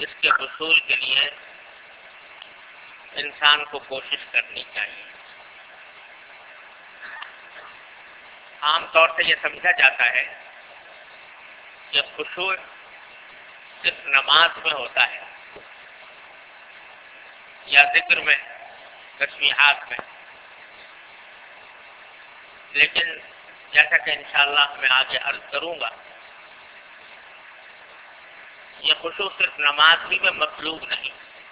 اس کے حصول کے لیے انسان کو کوشش کرنی چاہیے۔ عام طور سے یہ سمجھا جاتا ہے کہ خشوع صرف نماز میں ہوتا ہے یا ذکر میں، تسبیحات میں، لیکن جیسا کہ انشاءاللہ میں آگے عرض کروں گا، یہ خشوع صرف نماز ہی میں مطلوب نہیں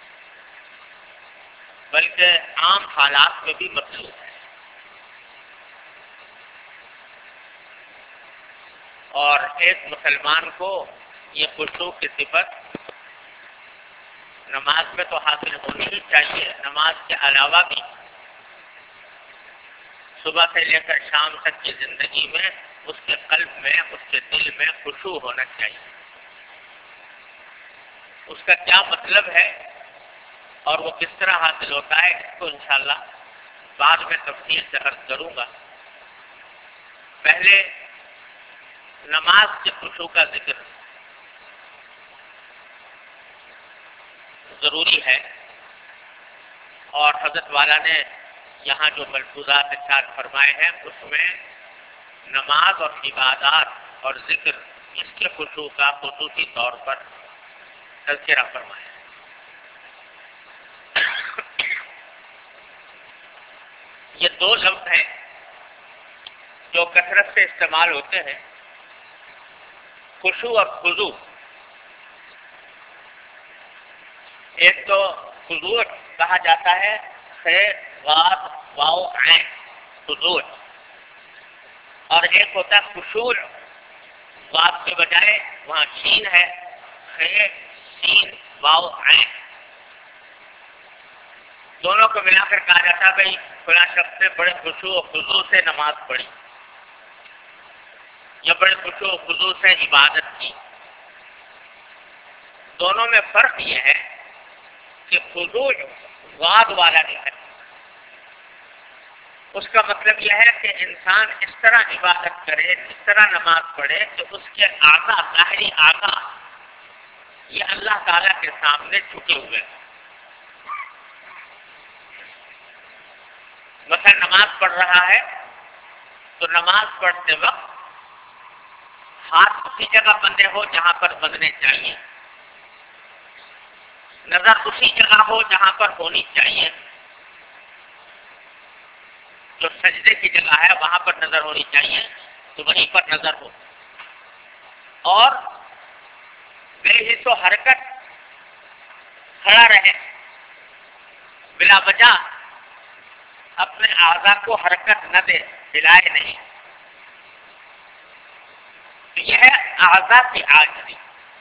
بلکہ عام حالات میں بھی مطلوب ہے۔ اور ایک مسلمان کو یہ خشوع کی صفت نماز میں تو حاصل ہونی ہی چاہیے، نماز کے علاوہ بھی صبح سے لے کر شام تک کی زندگی میں اس کے قلب میں، اس کے دل میں خشوع ہونا چاہیے۔ اس کا کیا مطلب ہے اور وہ کس طرح حاصل ہوتا ہے، اس کو انشاءاللہ بعد میں تفصیل سے عرض کروں گا۔ پہلے نماز کے خشوع کا ذکر ضروری ہے، اور حضرت والا نے یہاں جو ملفوظات ارشاد فرمائے ہیں اس میں نماز اور عبادات اور ذکر اس کے خشوع کا خصوصی طور پر تذکرہ فرمایا۔ یہ دو لفظ ہیں جو کثرت سے استعمال ہوتے ہیں، خشوع اور خضوع۔ ایک تو خضوع کہا جاتا ہے، غاد واو عین خضوع، اور ایک ہوتا ہے خشوع، غاد کے بجائے وہاں شین ہے، سین واو عین، دونوں کو ملا کر کہا جاتا ہے بھائی فلاں شخص نے بڑے خشوع و خضوع سے نماز پڑھی یا بڑے خشوع و خضوع سے عبادت کی۔ دونوں میں فرق یہ ہے کہ خضوع غاد والا جو ہے اس کا مطلب یہ ہے کہ انسان اس طرح عبادت کرے، اس طرح نماز پڑھے کہ اس کے اعضاء، ظاہری اعضاء یہ اللہ تعالیٰ کے سامنے جھکے ہوئے ہیں۔ مثلا نماز پڑھ رہا ہے تو نماز پڑھتے وقت ہاتھ اسی جگہ بندھے ہو جہاں پر بندھنے چاہیے، نظر اسی جگہ ہو جہاں پر ہونی چاہیے، جو سجدے کی جگہ ہے وہاں پر نظر ہونی چاہیے تو وہیں پر نظر ہو، اور بے حس و حرکت کھڑا رہے، بلا وجہ اپنے اعضاء کو حرکت نہ دے، ہلائے نہیں۔ تو یہ ہے اعضاء کی عاجزی۔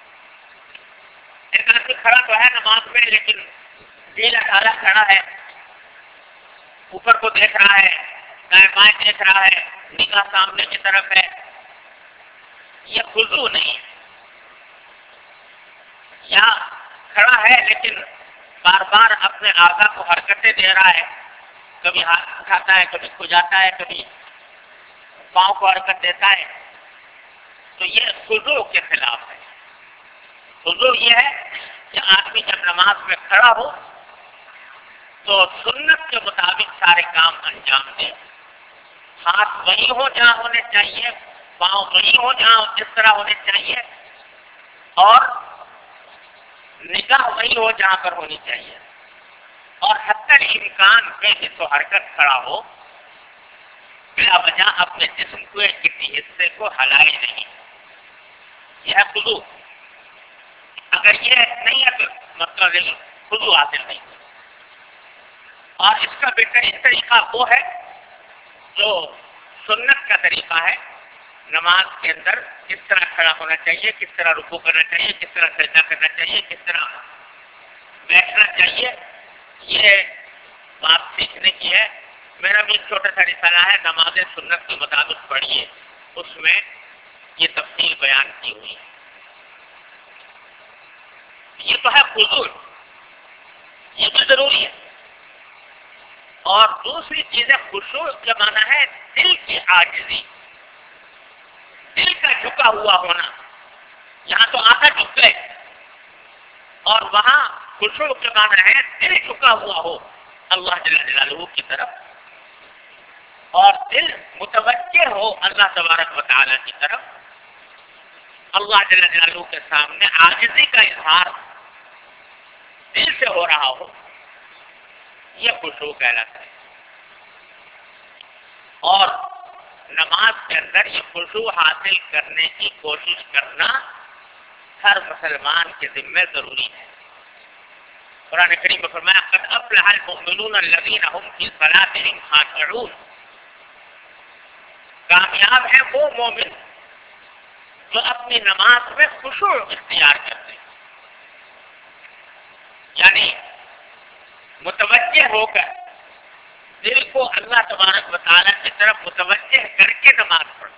ایک آدمی کھڑا تو ہے نماز میں لیکن دل اٹھالا کھڑا ہے، اوپر کو دیکھ رہا ہے، دائیں بائیں دیکھ رہا ہے، نگاہ سامنے کی طرف ہے، یہ خضوع نہیں ہے۔ یا کھڑا ہے لیکن بار بار اپنے اعضاء کو حرکتیں دے رہا ہے، کبھی ہاتھ اٹھاتا ہے، کبھی کھجاتا ہے، کبھی پاؤں کو حرکت دیتا ہے، تو یہ خضوع کے خلاف ہے۔ خضوع یہ ہے کہ آدمی جب نماز میں کھڑا ہو تو سنت کے مطابق سارے کام انجام دے، ہاتھ وہی ہو جہاں ہونے چاہیے، پاؤں وہی ہو جہاں جس طرح ہونے چاہیے، اور نگاہ وہی ہو جہاں پر ہونی چاہیے، اور حتی امکان بے حس و حرکت کھڑا ہو، بلا وجہ اپنے جسم کے کسی حصے کو ہلائے نہیں۔ یہ ہے خضوع۔ اگر یہ نہیں ہے تو مطلب خضوع حاصل نہیں۔ اور اس کا بہترین طریقہ وہ ہے جو سنت کا طریقہ ہے، نماز کے اندر کس طرح کھڑا ہونا چاہیے، کس طرح رکوع کرنا چاہیے، کس طرح سجدہ کرنا چاہیے، کس طرح بیٹھنا چاہیے، یہ بات سیکھنے کی ہے۔ میرا بھی ایک چھوٹا سا رسالہ ہے، نماز سنت کے مطابق پڑھیے، اس میں یہ تفصیل بیان کی ہوئی ہے۔ یہ تو ہے خضوع، یہ بھی ضروری ہے۔ اور دوسری چیز ہے خشوع کا معنی ہے دل کی عاجزی، دل کا جھکا ہوا ہونا۔ یہاں تو آدھا جھک گئے اور وہاں خشوع کے معنی ہے دل جھکا ہوا ہو اللہ جل جلالہ کی طرف، اور دل متوجہ ہو اللہ تبارک و تعالیٰ کی طرف، اللہ جل جلالہ کے سامنے عاجزی کا اظہار دل سے ہو رہا ہو، یہ خشوع کہلاتا ہے۔ اور نماز کے اندر یہ خشوع حاصل کرنے کی کوشش کرنا ہر مسلمان کے ذمہ ضروری ہے۔ قرآن کریم میں فرمایا قد افلح المؤمنون الذین هم فی صلاتهم خاشعون، کامیاب ہے وہ مومن جو اپنی نماز میں خشوع اختیار کرتے ہیں، یعنی متوجہ ہو کر دل کو اللہ تبارک و تعالیٰ کی طرف متوجہ کر کے نماز پڑھو۔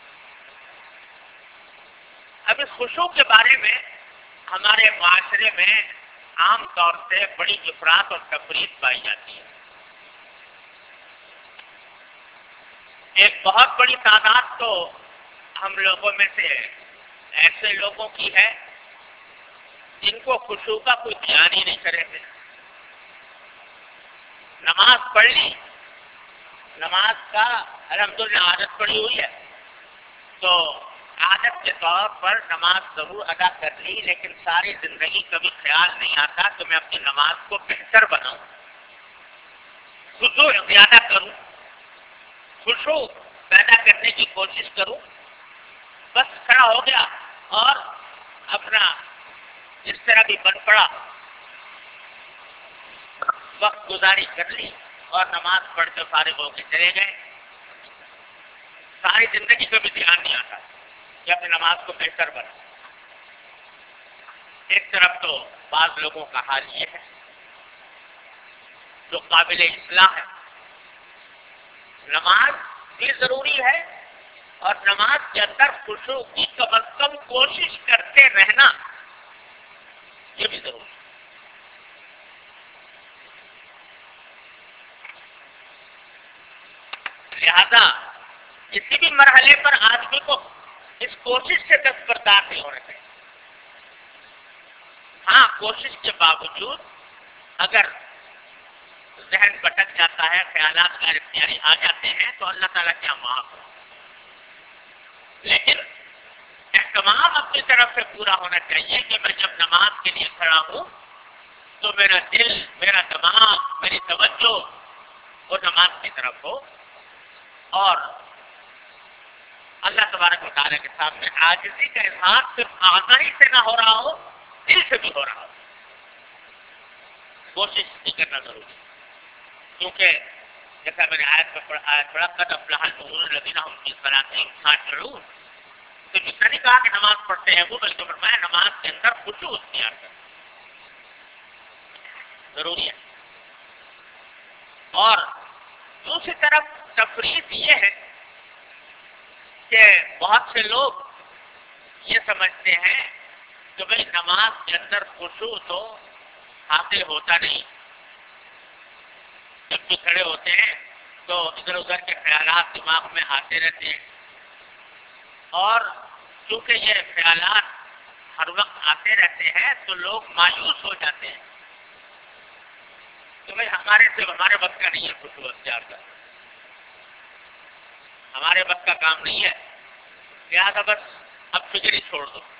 اب اس خشوع کے بارے میں ہمارے معاشرے میں عام طور سے بڑی افراط اور تفریط پائی جاتی ہے۔ ایک بہت بڑی تعداد تو ہم لوگوں میں سے ایسے لوگوں کی ہے جن کو خشوع کا کوئی دھیان ہی نہیں کرے تھے۔ نماز پڑھ لی، نماز کا الحمدللہ عادت پڑی ہوئی ہے تو عادت کے طور پر نماز ضرور ادا کر لی، لیکن ساری زندگی کبھی خیال نہیں آتا کہ میں اپنی نماز کو بہتر بناؤں، خشوع زیادہ کروں، خشوع پیدا کرنے کی کوشش کروں۔ بس کھڑا ہو گیا اور اپنا جس طرح بھی بن پڑا وقت گزاری کر لی اور نماز پڑھ کے فارغ ہو کے چلے گئے۔ ساری زندگی کا بھی دھیان نہیں آتا کہ اپنی نماز کو بہتر بنا۔ ایک طرف تو بعض لوگوں کا حال یہ ہے جو قابل اصلاح ہے، نماز بھی ضروری ہے اور نماز کے اندر خشوع کی کم از کم کوشش کرتے رہنا یہ بھی ضروری ہے۔ لہذا کسی بھی مرحلے پر آدمی کو اس کوشش سے دستبردار نہیں ہونا چاہیے۔ ہاں، کوشش کے باوجود اگر ذہن بھٹک جاتا ہے، خیالات غیر اختیاری آ جاتے ہیں تو اللہ تعالیٰ کیا معاف ہو، لیکن اہتمام اپنی طرف سے پورا ہونا چاہیے کہ میں جب نماز کے لیے کھڑا ہوں تو میرا دل، میرا دماغ، میری توجہ وہ نماز کی طرف ہو، اور اللہ تبارک و تعالیٰ کے سامنے عاجزی کا اظہار صرف آزاری سے نہ ہو رہا ہو، دل سے بھی ہو رہا ہو۔ کوشش نہیں کرنا ضروری ہے، کیونکہ جیسا میں نے آیت پڑھا قد افلح المؤمنون الذین هم فی صلاتهم خاشعون، تو جس نے نہیں کہا کہ نماز پڑھتے ہیں وہ، بلکہ فرمایا نماز کے اندر خشوع اختیار کرنا ضروری ہے۔ اور دوسری طرف تفریط یہ ہے کہ بہت سے لوگ یہ سمجھتے ہیں کہ بھائی نماز کے اندر خشوع تو حاصل ہوتا نہیں، جب بھی کھڑے ہوتے ہیں تو ادھر ادھر کے خیالات دماغ میں آتے رہتے ہیں، اور چونکہ یہ خیالات ہر وقت آتے رہتے ہیں تو لوگ مایوس ہو جاتے ہیں کہ بھائی ہمارے بس کا نہیں ہے خشوع اختیار کرنا، ہمارے بس کا کام نہیں ہے، لہٰذا بس اب فکر ہی چھوڑ دو۔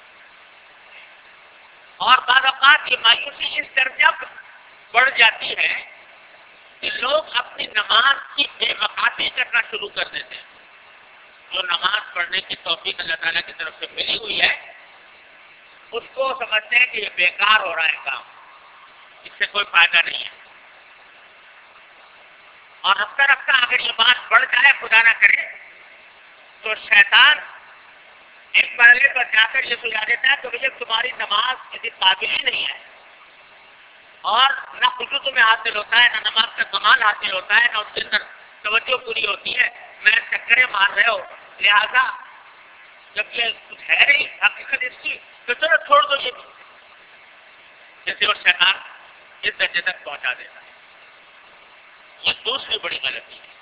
اور بعض اوقات یہ مایوسی اس درجہ بڑھ جاتی ہے کہ لوگ اپنی نماز کی بے وقافی کرنا شروع کر دیتے ہیں۔ جو نماز پڑھنے کی توفیق اللہ تعالیٰ کی طرف سے ملی ہوئی ہے اس کو سمجھتے ہیں کہ یہ بیکار ہو رہا ہے کام، اس سے کوئی فائدہ نہیں ہے، اور رفتہ رفتہ اگر یہ بات بڑھ جائے خدا نہ کرے تو شیطان ایک مرحلے پر جا کر یہ سجا دیتا ہے کہ بھئی تمہاری نماز کسی قابل ہی نہیں ہے، اور نہ خشوع تمہیں حاصل ہوتا ہے، نہ نماز کا کمال حاصل ہوتا ہے، نہ اس کے اندر توجہ پوری ہوتی ہے، میں چکریں مار رہے ہو، لہذا جب یہ کچھ ہے نہیں حقیقت اس کی تو چلو چھوڑ دو یہ، جیسے وہ شیطان اس درجے تک پہنچا دیتا ہے۔ یہ دوسری بڑی غلطی ہے۔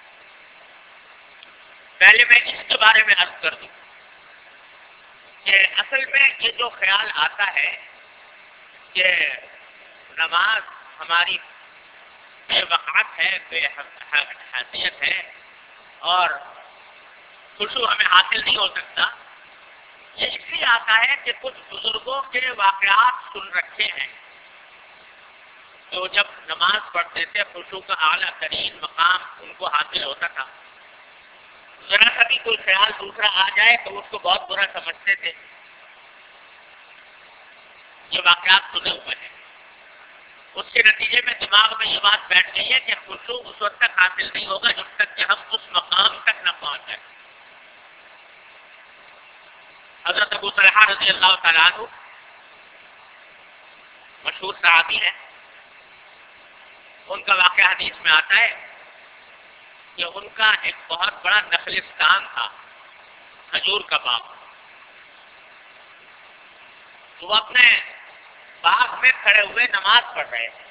پہلے میں اس کے بارے میں عرض کر دوں کہ اصل میں یہ جو خیال آتا ہے کہ نماز ہماری بے وقعت ہے، بے حیثیت ہے اور خشوع ہمیں حاصل نہیں ہو سکتا، یہ اس لیے آتا ہے کہ کچھ بزرگوں کے واقعات سن رکھے ہیں تو جب نماز پڑھتے تھے خشوع کا اعلیٰ ترین مقام ان کو حاصل ہوتا تھا، ذرا کبھی کوئی خیال دوسرا آ جائے تو اس کو بہت برا سمجھتے تھے. یہ واقعات سنے ہوئے ہیں. اس کے نتیجے میں دماغ میں یہ بات بیٹھ گئی ہے کہ خشوع اس وقت تک حاصل نہیں ہوگا جب تک کہ ہم اس مقام تک نہ پہنچ جائیں. حضرت ابو طلحہ رضی اللہ تعالیٰ عنہ مشہور صحابی ہیں. ان کا واقعہ حدیث میں آتا ہے کہ ان کا ایک بہت بڑا نخلستان تھا، کھجور کا باغ. تو وہ اپنے باغ میں کھڑے ہوئے نماز پڑھ رہے تھے.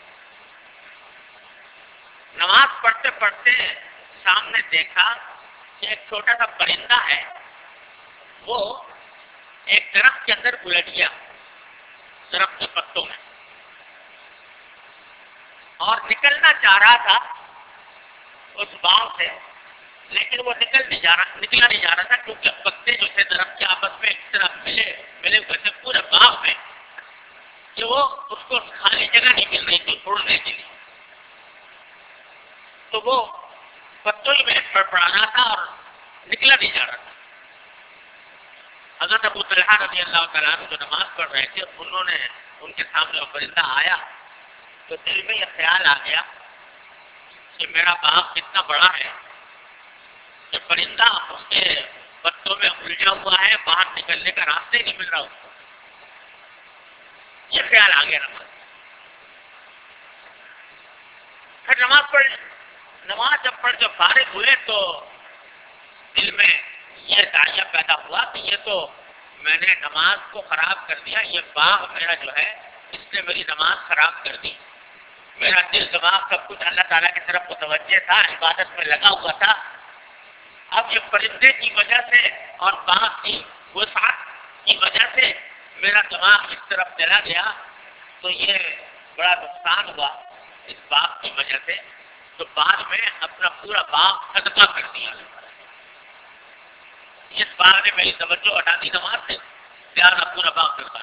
نماز پڑھتے پڑھتے سامنے دیکھا کہ ایک چھوٹا سا پرندہ ہے، وہ ایک درخت کے اندر الٹ گیا، درخت کے پتوں میں، اور نکلنا چاہ رہا تھا اس باغ سے، لیکن وہ نکلا نہیں جا رہا تھا کیونکہ پتے جو تھے درخت کے آپس میں ایک طرح ملے ہوئے تھے پورے باغ میں کہ وہ اس کو خالی جگہ نہیں مل رہی تھی اڑنے کے لیے. تو وہ پتوں ہی میں پڑپڑانا تھا اور نکلا نہیں جا رہا تھا. حضرت ابو طلحہ رضی اللہ تعالیٰ عنہ جو نماز پڑھ رہے تھے ان کے سامنے وہ پرندہ آیا تو دل میں یہ خیال آ گیا کہ میرا باغ کتنا بڑا ہے کہ پرندہ اس کے پتوں میں الجھا ہوا ہے، باہر نکلنے کا راستہ ہی نہیں مل رہا اس کو. یہ خیال آ گیا نماز. پھر نماز جب پڑھ کے فارغ ہوئے تو دل میں یہ داعیہ پیدا ہوا کہ یہ تو میں نے نماز کو خراب کر دیا، یہ باغ میرا جو ہے اس نے میری نماز خراب کر دی. میرا دل دماغ سب کچھ اللہ تعالیٰ کی طرف متوجہ تھا، عبادت میں لگا ہوا تھا. اب یہ پرندے کی وجہ سے اور باغ کی وسعت کی وجہ سے میرا دماغ اس طرف چلا گیا تو یہ بڑا نقصان ہوا اس باغ کی وجہ سے. تو بعد میں اپنا پورا باغ صدقہ کر دیا. اس باغ نے میری توجہ ہٹا دی نماز سے، لہٰذا پورا باغ صدقہ.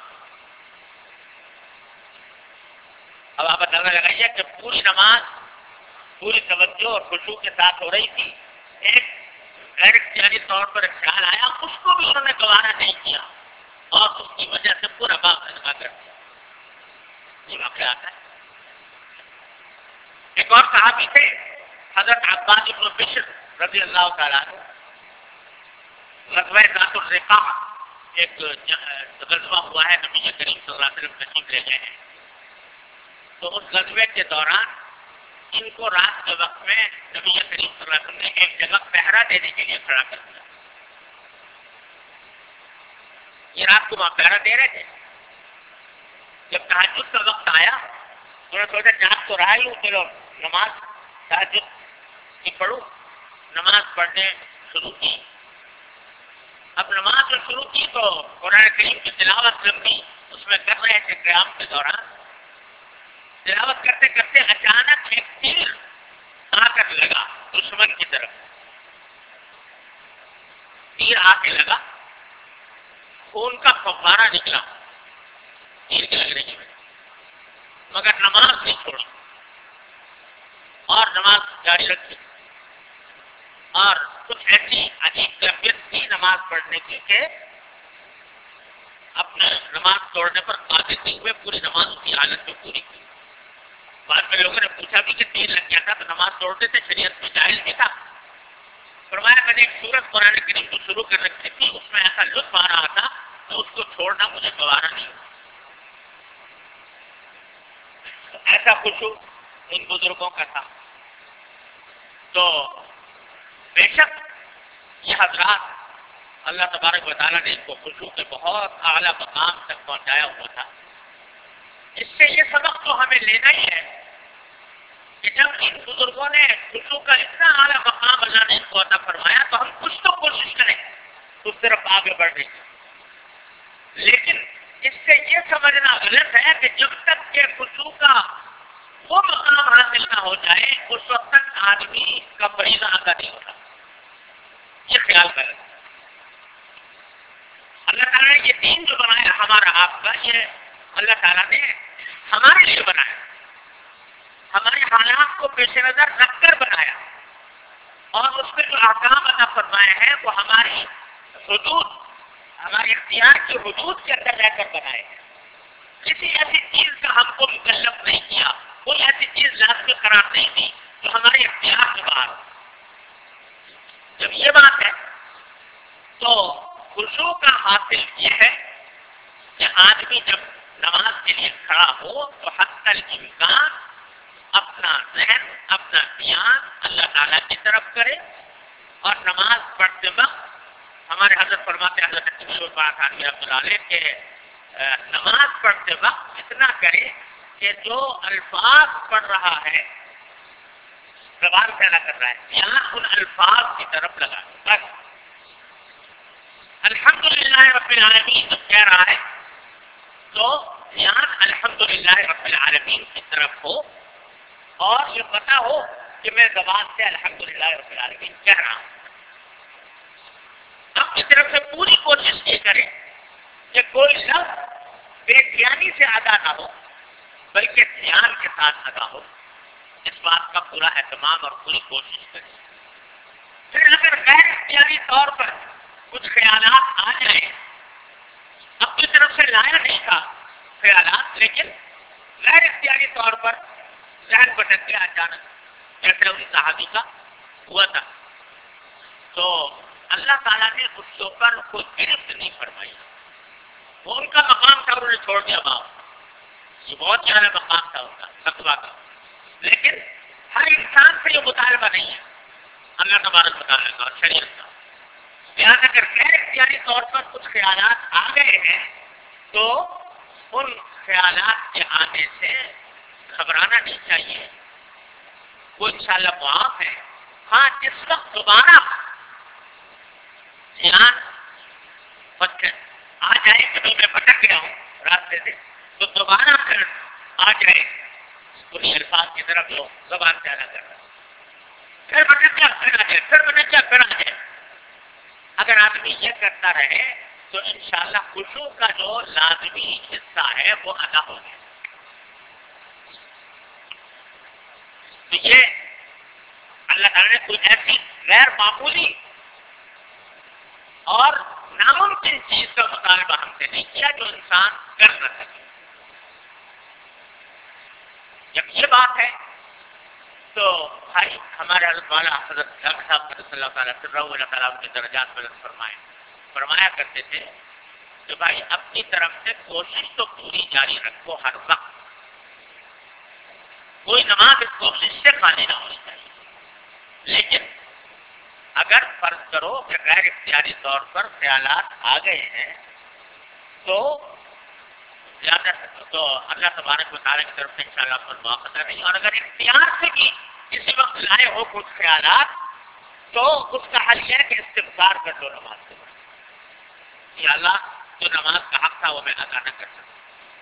اب آپ اندازہ لگائیے کہ پوری نماز پوری توجہ اور خشوع کے ساتھ ہو رہی تھی. ایک غیر اختیاری طور پر خیال آیا، اس کو بھی انہوں نے گوارا نہیں کیا اور اس کی وجہ سے پورا باغ صدقہ کر دیا. یہ واقعہ آتا ہے. ایک اور صحابی تھے حضرت عباس بن بشر رضی اللہ تعالیٰ عنہ. غزوہ ذات الرقاع ایک غزوہ ہوا ہے، نبی کریم صلی اللہ علیہ وسلم تشریف لے گئے ہیں. تو اس غزوے کے دوران ان کو رات کے وقت میں نبی کریم صلی اللہ علیہ وسلم نے ایک جگہ پہرا دینے کے لیے کھڑا کر دیا. یہ رات کو وہاں پہرا دے رہے تھے. جب تہجد کا وقت آیا انہوں نے سوچا جاگ تو رہا ہی ہوں، چلو نماز تہجد کی پڑھوں. نماز پڑھنے شروع کی. اب نماز جو شروع کی تو قرآن کریم کی تلاوت لمبی اس میں کر رہے تھے. قیام کے دوران تلاوت کرتے کرتے اچانک ایک تیر آ کر لگا دشمن کی طرف. تیر آ کے لگا، خون کا فوارہ نکلا تیر کے لگنے کی وجہ، مگر نماز نہیں چھوڑی اور نماز جاری رکھی. اور کچھ ایسی عجیب کیفیت تھی نماز پڑھنے کی کہ اپنے نماز توڑنے پر قادر نہیں ہوئے، پوری نماز اسی حالت میں پوری کی. بعد میں لوگوں نے پوچھا بھی کہ تیر لگ گیا تھا تو نماز توڑتے تھے، شریعت میں جائز بھی تھا. فرمایا میں نے ایک سورت قرآن کریم کو شروع کر رکھی تھی، اس میں ایسا لطف آ رہا تھا تو اس کو چھوڑنا مجھے گوارا نہیں. ایسا خشوع ان بزرگوں کا تھا. تو بے شک یہ حضرات اللہ تبارک و تعالیٰ نے ان کو خشوع کے بہت اعلیٰ مقام تک پہنچایا ہوا تھا. اس سے یہ سبق تو ہمیں لینا ہی ہے کہ جب ان بزرگوں نے خشوع کا اتنا اعلیٰ مقام اللہ نے ان کو عطا فرمایا تو ہم کچھ تو کوشش کریں اس طرف آگے بڑھنے کی. لیکن اس سے یہ سمجھنا غلط ہے کہ جب تک کہ خشوع کا وہ مقام حاصل نہ ہو جائے اس وقت تک آدمی کا فریضہ ادا نہیں ہوتا. یہ خیال کریں. اللہ تعالیٰ نے یہ دین جو بنایا ہمارا آپ کا، یہ اللہ تعالیٰ نے ہمارے لیے بنایا، ہمارے حالات کو پیش نظر رکھ کر بنایا، اور اس میں جو احکام عطا فرمائے ہیں وہ ہماری حدود، ہمارے اختیار کی حدود کے اندر رہ کر بنائے ہیں. کسی ایسی چیز کا ہم کو مکلف نہیں کیا، کوئی ایسی چیز لازمی قرار نہیں دی جو ہمارے اختیار سے باہر ہو. جب یہ بات ہے تو خشوع کا حاصل یہ ہے کہ آدمی جب نماز کے لیے کھڑا ہو تو حتی الامکان اپنا ذہن، اپنا دھیان اللہ تعالیٰ کی طرف کرے، اور نماز پڑھتے وقت ہمارے حضرت فرماتے ہیں حضرت عبداللہ علیہ کہ نماز پڑھتے وقت اتنا کرے کہ جو الفاظ پڑھ رہا ہے زبان سے ادا کر رہا ہے یہاں ان الفاظ کی طرف لگا بس. الحمدللہ رب العالمین جب کہہ رہا ہے تو دھیان الحمدللہ رب العالمین کی طرف ہو، اور یہ پتا ہو کہ میں زبان سے الحمدللہ رب العالمین کہہ رہا ہوں. اپنی طرف سے پوری کوشش یہ کرے کہ کوئی لفظ بے دھیانی سے ادا نہ ہو بلکہ دھیان کے ساتھ ادا ہو. اس بات کا پورا اہتمام اور پوری کوشش کرے. پھر اگر غیر اختیاری طور پر کچھ خیالات آ جائیں، اپنی طرف سے لایا نہیں تھا خیالات، لیکن غیر اختیاری طور پر ذہن بھٹک گیا اچانک، جیسے انہیں صحابی کا ہوا تھا، تو اللہ تعالیٰ نے اس کے اوپر کوئی گرفت نہیں فرمائی. وہ ان کا مقام تھا، انہوں نے چھوڑ دیا باپ. یہ بہت زیادہ مقام تھا ان کا تقویٰ کا. لیکن ہر انسان سے یہ مطالبہ نہیں ہے اللہ تبارک و تعالیٰ کا اور شریعت کا. لہٰذا اگر غیر اختیاری طور پر کچھ خیالات آ گئے ہیں تو ان خیالات کے آنے سے گھبرانا نہیں چاہیے. وہ انشاءاللہ معاف ہے. ہاں جس وقت دوبارہ دھیان آ جائے کہ میں بھٹک گیا ہوں راستے سے، تو دوبارہ پھر آ جائے انہیں الفاظ کی طرف جو زبان سے ادا کر رہا ہے، پھر بھٹک گیا پھر آ جائے، پھر بھٹک گیا پھر آ جائے. اگر آدمی یہ کرتا رہے تو انشاءاللہ خشوع کا جو لازمی حصہ ہے وہ ادا ہو گیا. تو یہ اللہ تعالیٰ نے کوئی ایسی غیر معمولی اور ناممکن چیز کا مطالبہ ہم سے نہیں کیا جو انسان کر نہ سکے. جب یہ بات ہے تو بھائی ہمارے حضرت والا حضرت صاحب صلی اللہ تعالیٰ اللہ تعالیٰ کے درجات بلند فرمایا کرتے تھے کہ بھائی اپنی طرف سے کوشش تو پوری جاری رکھو ہر وقت. کوئی نماز اس کوشش سے خالی نہ ہونی چاہیے. لیکن اگر فرض کرو کہ غیر اختیاری طور پر خیالات آ گئے ہیں تو زیادہ تو اللہ تبارک و تعالیٰ کی طرف سے انشاءاللہ پر مواخذہ نہیں. اور اگر اختیار سے بھی کسی وقت لائے ہو کچھ خیالات تو اس کا حل یہ ہے کہ استغفار کر دو نماز کے بعد کہ اللہ جو نماز کا حق تھا وہ میں ادا نہ کر سکتا،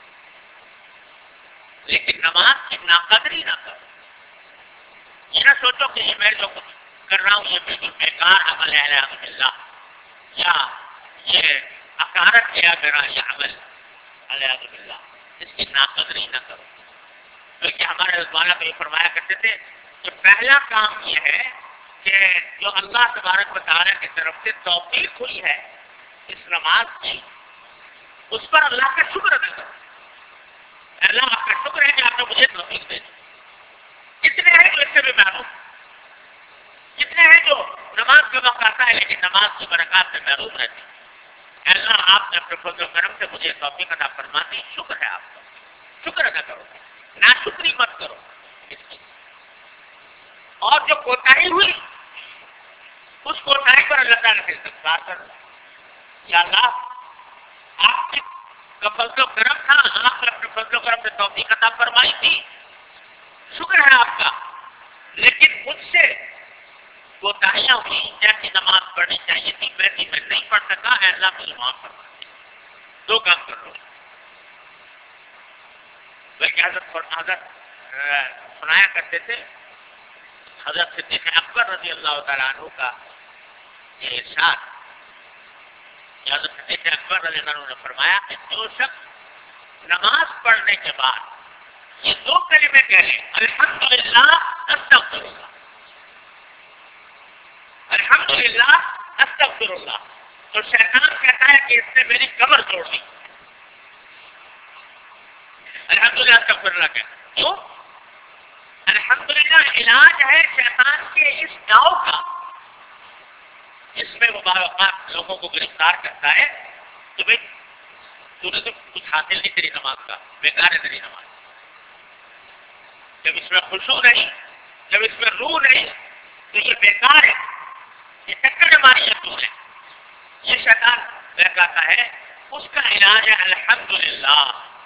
لیکن نماز کی ناقدری نہ کرو. یہ نہ سوچو کہ یہ میں جو کچھ کر رہا ہوں یہ بالکل بیکار عمل ہے اللہ، یا یہ اکارت کیا میرا یہ عمل علیہ باللہ، اس کی ناقدری نہ کرو. بلکہ ہمارے رضوانہ کو یہ فرمایا کرتے تھے کہ پہلا کام یہ ہے کہ جو اللہ تبارک و تعالیٰ کی طرف سے توفیق ہوئی ہے اس نماز کی، اس پر اللہ کا شکر ادا کرو. اللہ آپ کا شکر ہے کہ آپ نے مجھے توفیق دے دی. کتنے ہیں جو اس سے بھی محروم، کتنے ہیں جو نماز کا وقت آتا ہے لیکن نماز کی برکات سے محروم رہتے ہیں. اللہ آپ نے اپنے فضل و کرم سے مجھے توفیق عطا فرماتی، شکر ہے آپ کا، شکر ادا کرو، ناشکری مت کرو اس کی. اور جو کوتاہی ہوئی اس کوتاہی پر اللہ تعالیٰ سے استغفار کرو. یا اللہ آپ کا فضل و کرم تھا، آپ نے اپنے فضل و کرم سے توفیق عطا فرمائی تھی، شکر ہے آپ کا، لیکن مجھ سے کوتاہیاں ہوئی، جیسی نماز پڑھنی چاہیے تھی ویسی میں نہیں پڑھ سکا، اے اللہ مجھے معاف فرما. دو کام کر لو، بلکہ حضرت سنایا کرتے تھے حضرت صدیق اکبر رضی اللہ تعالیٰ عنہ کا یہ ارشاد کہ حضرت صدیق اکبر رضی اللہ عنہ نے فرمایا کہ جو شخص نماز پڑھنے کے بعد یہ دو کلمے کہہ لیں الحمدللہ استغفر اللہ، الحمدللہ استغفر اللہ، تو شیطان کہتا ہے کہ اس نے میری کمر توڑ دی. الحمدللہ استغفر اللہ کیوں؟ الحمدللہ علاج ہے شیطان کے اس داؤ کا جس میں وہ اوقات لوگوں کو گرفتار کرتا ہے کہ بھائی تو نے تو کچھ حاصل نہیں تیری نماز کا، بیکار ہے تیری نماز. جب اس میں خشوع نہیں، جب اس میں روح نہیں تو یہ بیکار ہے، یہ ٹکر ماری ہے تو نے. یہ شیطان بہکاتا ہے، اس کا علاج ہے الحمدللہ.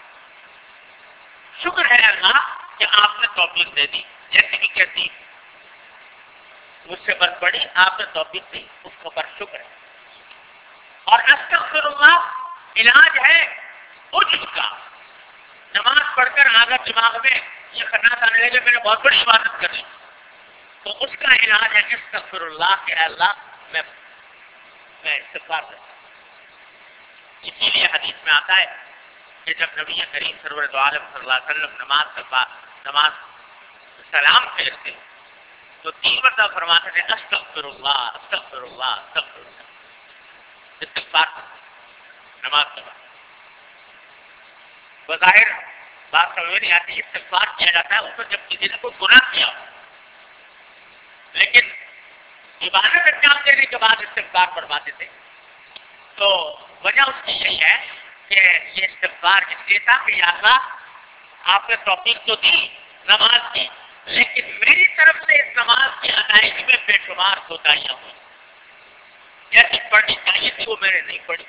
شکر ہے اللہ کہ آپ نے توفیق دے دی، جیسے کہ کہتی مجھ سے بات پڑی آپ نے توفیق دی، اس کو پر شکر ہے. اور استغفر اللہ علاج ہے عجب کا. نماز پڑھ کر آگے دماغ میں یہ خیالات آنے لگے میں نے بہت بڑی عبادت کر لی، تو اس کا علاج ہے استغفر اللہ کہ اللہ میں استغفار کرتا ہوں. اسی لیے حدیث میں آتا ہے کہ جب نبی کریم سرور دو عالم صلی اللہ علیہ وسلم نماز سلام پھیرتے تو 3 مرتبہ فرماتے تھے استغفر اللہ استغفر اللہ استغفر اللہ. استغفار نماز کے بعد بظاہر بات سمجھ میں نہیں آتی. استغفار کیا جاتا ہے اس کو جب کسی نے کوئی گناہ کیا ہو، لیکن عبادت انجام دینے کے بعد استغفار فرماتے تھے. تو وجہ اس کی یہی ہے کہ یہ استغفار اس لیے تھا کہ یا اللہ آپ نے توفیق تو دی نماز کی، لیکن میری طرف سے اس نماز کی ادائیگی میں بے شمار کوتاہیاں ہوئی. جیسی پڑھنی چاہیے تھی وہ میں نے نہیں پڑھی،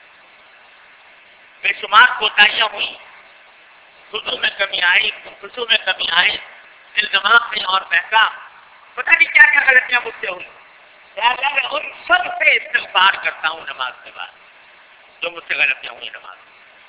بے شمار کوتاہیاں ہوئی. خشوع میں کمی آئی، خشوع میں کمی آئی، دل دماغ میں اور بہکا، پتہ نہیں کیا کیا غلطیاں مجھ سے ہوئی. میں ان سب سے استغفار کرتا ہوں نماز کے بعد جو مجھ سے غلطیاں ہوئی نماز.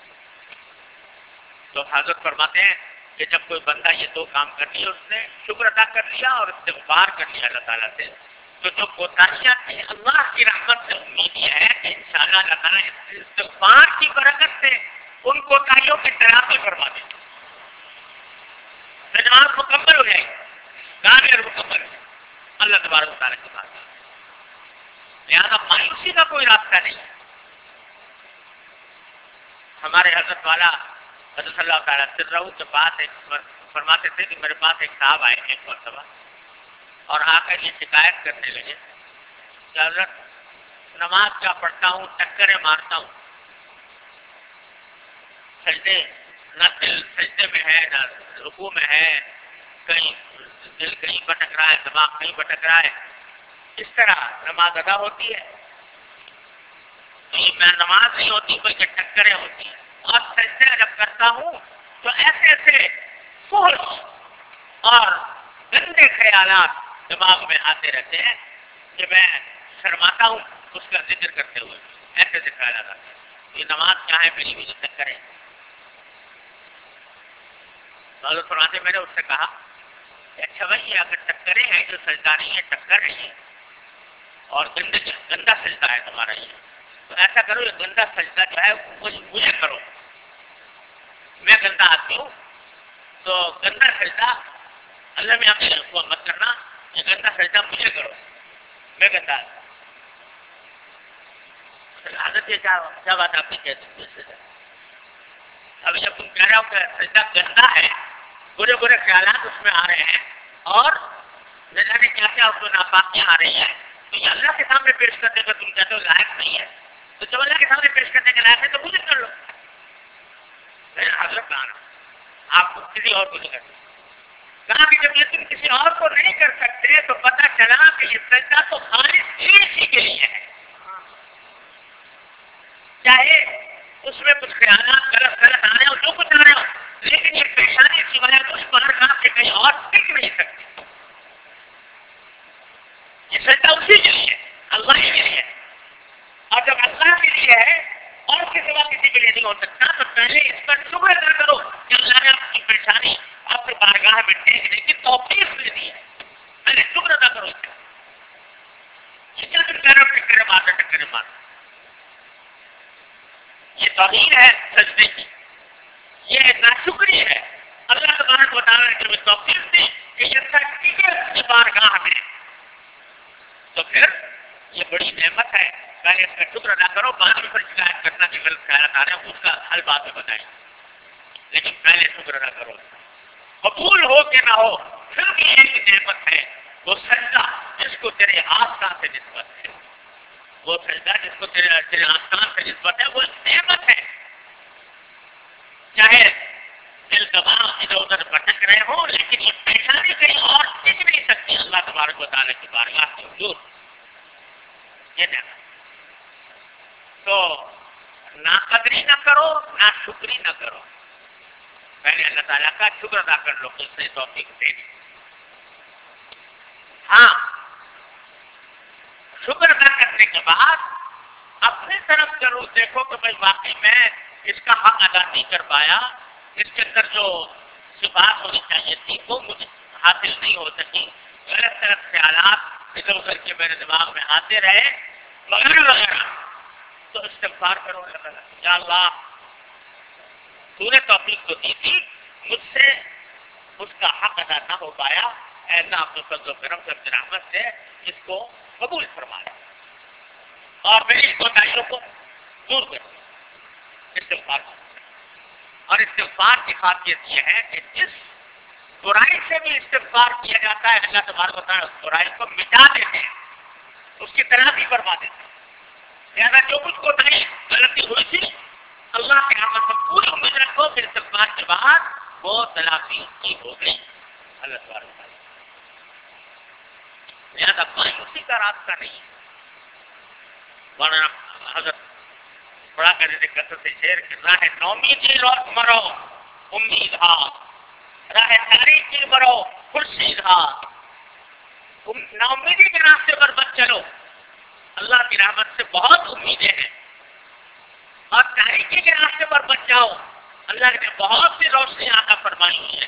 تو حضرت فرماتے ہیں کہ جب کوئی بندہ یہ 2 کام کر لیا، اس نے شکر ادا کر لیا اور استغفار کر لیا اللہ تعالیٰ سے، تو جو کوتاہیاں تھیں اللہ کی رحمت سے امید یہ ہے کہ انشاءاللہ اللہ تعالیٰ استغفار کی برکت سے ان کوتاہیوں کی تلافی فرما دیں. نماز مکمل ہو جائے گی، کامل مکمل اللہ تبارک و تعالیٰ کی بات. لہٰذا مایوسی کا کوئی راستہ نہیں. ہمارے حضرت والا حضرت اللہ تعالیٰ سرہ کے پاس ایک فرماتے تھے کہ میرے پاس ایک صاحب آئے ایک مرتبہ اور آ کر یہ شکایت کرنے لگے کہ حضرت نماز کیا پڑھتا ہوں، ٹکریں مارتا ہوں، سجدے نہ دل سجدے میں ہے نہ رکوع میں ہے، کہیں دل کہیں بھٹک رہا ہے، دماغ کہیں بھٹک رہا ہے، اس طرح نماز ادا ہوتی ہے. میں نماز نہیں ہوتی بلکہ ٹکریں ہوتی ہیں. اور سجدے جب کرتا ہوں تو ایسے ایسے فحش اور گندے خیالات دماغ میں آتے رہتے ہیں کہ میں شرماتا ہوں اس کا ذکر کرتے ہوئے. ایسے ایسے خیالات آتے ہیں. یہ نماز کیا ہے میری وجہ ٹکریں. حضرت فرماتے میں نے اس سے کہا کہ اچھا بھائی اگر ٹکریں ہیں جو سجدہ نہیں ہے ٹکر رہی ہے اور گندا سجدہ ہے تمہارا یہ، تو ایسا کرو یہ گندا سجدہ جو ہے مجھے کرو. میں گندا آدمی ہوں تو گندا سجدہ اللہ میں آپ کو مت کرنا، یہ گندا سجدہ مجھے کرو، میں گندا آدمی. حضرت یہ کیا بات آپ نے کہہ دی. ابھی جب تم کہہ رہے ہو کہ سجدہ گندا ہے، برے برے خیالات اس میں آ رہے ہیں اور نہ جانے کیا کیا اس میں ناپاکیاں آ رہی ہیں، تو یہ اللہ کے سامنے پیش کرنے کا تم کہتے ہو لائق نہیں ہے، تو جب اللہ کے سامنے پیش کرنے کے لائق ہے تو مجھے کر لو. حضرت آپ کو کسی اور کو نہیں کر سکتے. کہا کہ جب یہ تم کسی اور کو نہیں کر سکتے تو پتہ چلا کہ یہ سجدہ تو خالص اسی کے لیے ہے. چاہے اس میں کچھ خیالات غلط آ رہے ہو، جو کچھ آ رہے ہو، لیکن یہ پیشانی سوائے اس پراگراف سے کہیں اور ٹک نہیں سکتی. یہ سجدہ اسی کے لیے اللہ کے لیے. اور جب اللہ کے لیے ہے اور کے سوا کسی کے لیے نہیں ہو سکتا، تو پہلے اس پر شکر ادا کرو کہ اللہ نے آپ کی پریشانی آپ کے بارگاہ میں ٹیکنے کی توفیق دے دی ہے. پہلے شکر ادا کرو اس کا. یہ کیا ٹکرے مارنا یہ توہین ہے سجدے کی، یہ ناشکری ہے. اللہ تبارک و تعالیٰ نے جب توفیق دی کہ یہ ٹکے اس کی بارگاہ میں، تو پھر یہ بڑی نعمت ہے. پہلے اس کا شکر ادا کرو، بعد میں پھر شکایت کرنا کہ غلط خیالات آ رہے ہیں اس کا حل بعد میں بتائیں، لیکن پہلے شکر ادا کرو. قبول ہو کہ نہ ہو پھر بھی ایک نعمت ہے وہ سجدہ جس کو تیرے آستان سے نسبت ہے، وہ سجدہ جس کو تیرے آستان سے نسبت ہے وہ نعمت ہے. چاہے دل دماغ ادھر ادھر بھٹک رہے ہوں لیکن یہ پریشانی کہیں اور ٹک نہیں سکتی اللہ تبارک و تعالیٰ کی بارگاہ کے حضور. یہ نعمت تو نہ قدری نہ کرو نہ شکری نہ کرو، پہلے اللہ تعالیٰ کا شکر ادا کر لو کہ اس نے توفیق دے دی. ہاں، شکر ادا کرنے کے بعد اپنی طرف ضرور دیکھو کہ بھائی واقعی میں اس کا حق ادا نہیں کر پایا، اس کے اندر جو صفات ہونی چاہیے تھی وہ مجھے حاصل نہیں ہو سکی، غلط طرف خیالات ادھر ادھر کے میرے دماغ میں آتے رہے وغیرہ وغیرہ. تو استغفار کرو یا اللہ تو نے توفیق تو دی تھی، مجھ سے اس کا حق ادا نہ ہو پایا، اے اللہ اپنے فضل و کرم سے رحمت سے اس کو قبول فرمایا اور میری کوتاہیوں کو دور کرو. استغفار اور استغفار کی خاصیت یہ ہے کہ جس برائی سے بھی استغفار کیا جاتا ہے اللہ تبارک و تعالیٰ اس برائی کو مٹا دیتے ہیں، اس کی تلافی فرما دیتے ہیں. لہٰذا جو کچھ کو نہیں غلطی ہوئی تھی اللہ کے رحمت سے پوری امید رکھو کہ استغفار کے بعد وہ تلافی کی ہو گئی اللہ تبارک و تعالیٰ. لہٰذا مایوسی کا راستہ نہیں. مولانا حضرت پڑھا کرتے تھے کثرت سے شعر کہ راہ نومیدی روز مرو امید ہاں، راہ تاریخی مرو خورشید ہاں. ناامیدی کے راستے پر مت چلو، اللہ کی رحمت سے بہت امیدیں ہیں، اور تاریخی کے راستے پر مت جاؤ، اللہ نے بہت سی روشنی عطا فرمائی ہوئی ہے.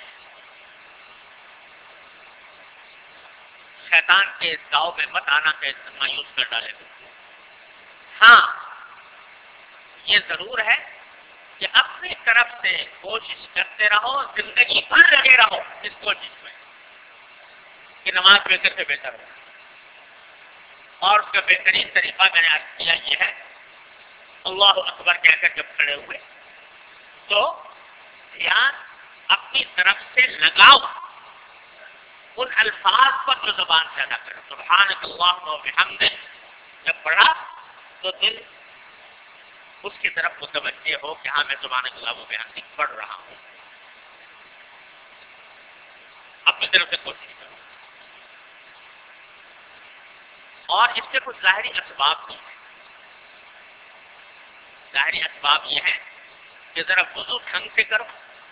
شیطان کے اس گاؤں میں مت آنا کہ مایوس کر ڈالے. ہاں یہ ضرور ہے کہ اپنی طرف سے کوشش کرتے رہو، زندگی بھر لگے رہو اس کوشش میں کہ نماز بہتر سے بہتر ہو. اور اس کا بہترین طریقہ میں نے عرض کیا یہ ہے اللہ اکبر کہہ کر جب کھڑے ہوئے تو دھیان اپنی طرف سے لگاؤ ان الفاظ پر جو زبان سے ادا کرے. سبحانک اللہم و بحمدک جب پڑھا تو دل اس کی طرف متوجہ ہو کہ ہاں میں سبحانک اللہم و بحمدک پڑھ رہا ہوں. اپنی طرف سے کوشش کرو. اور اس کے کچھ ظاہری اسباب بھی ہیں. ظاہری اسباب یہ ہیں کہ ذرا وضو ڈھنگ سے کرو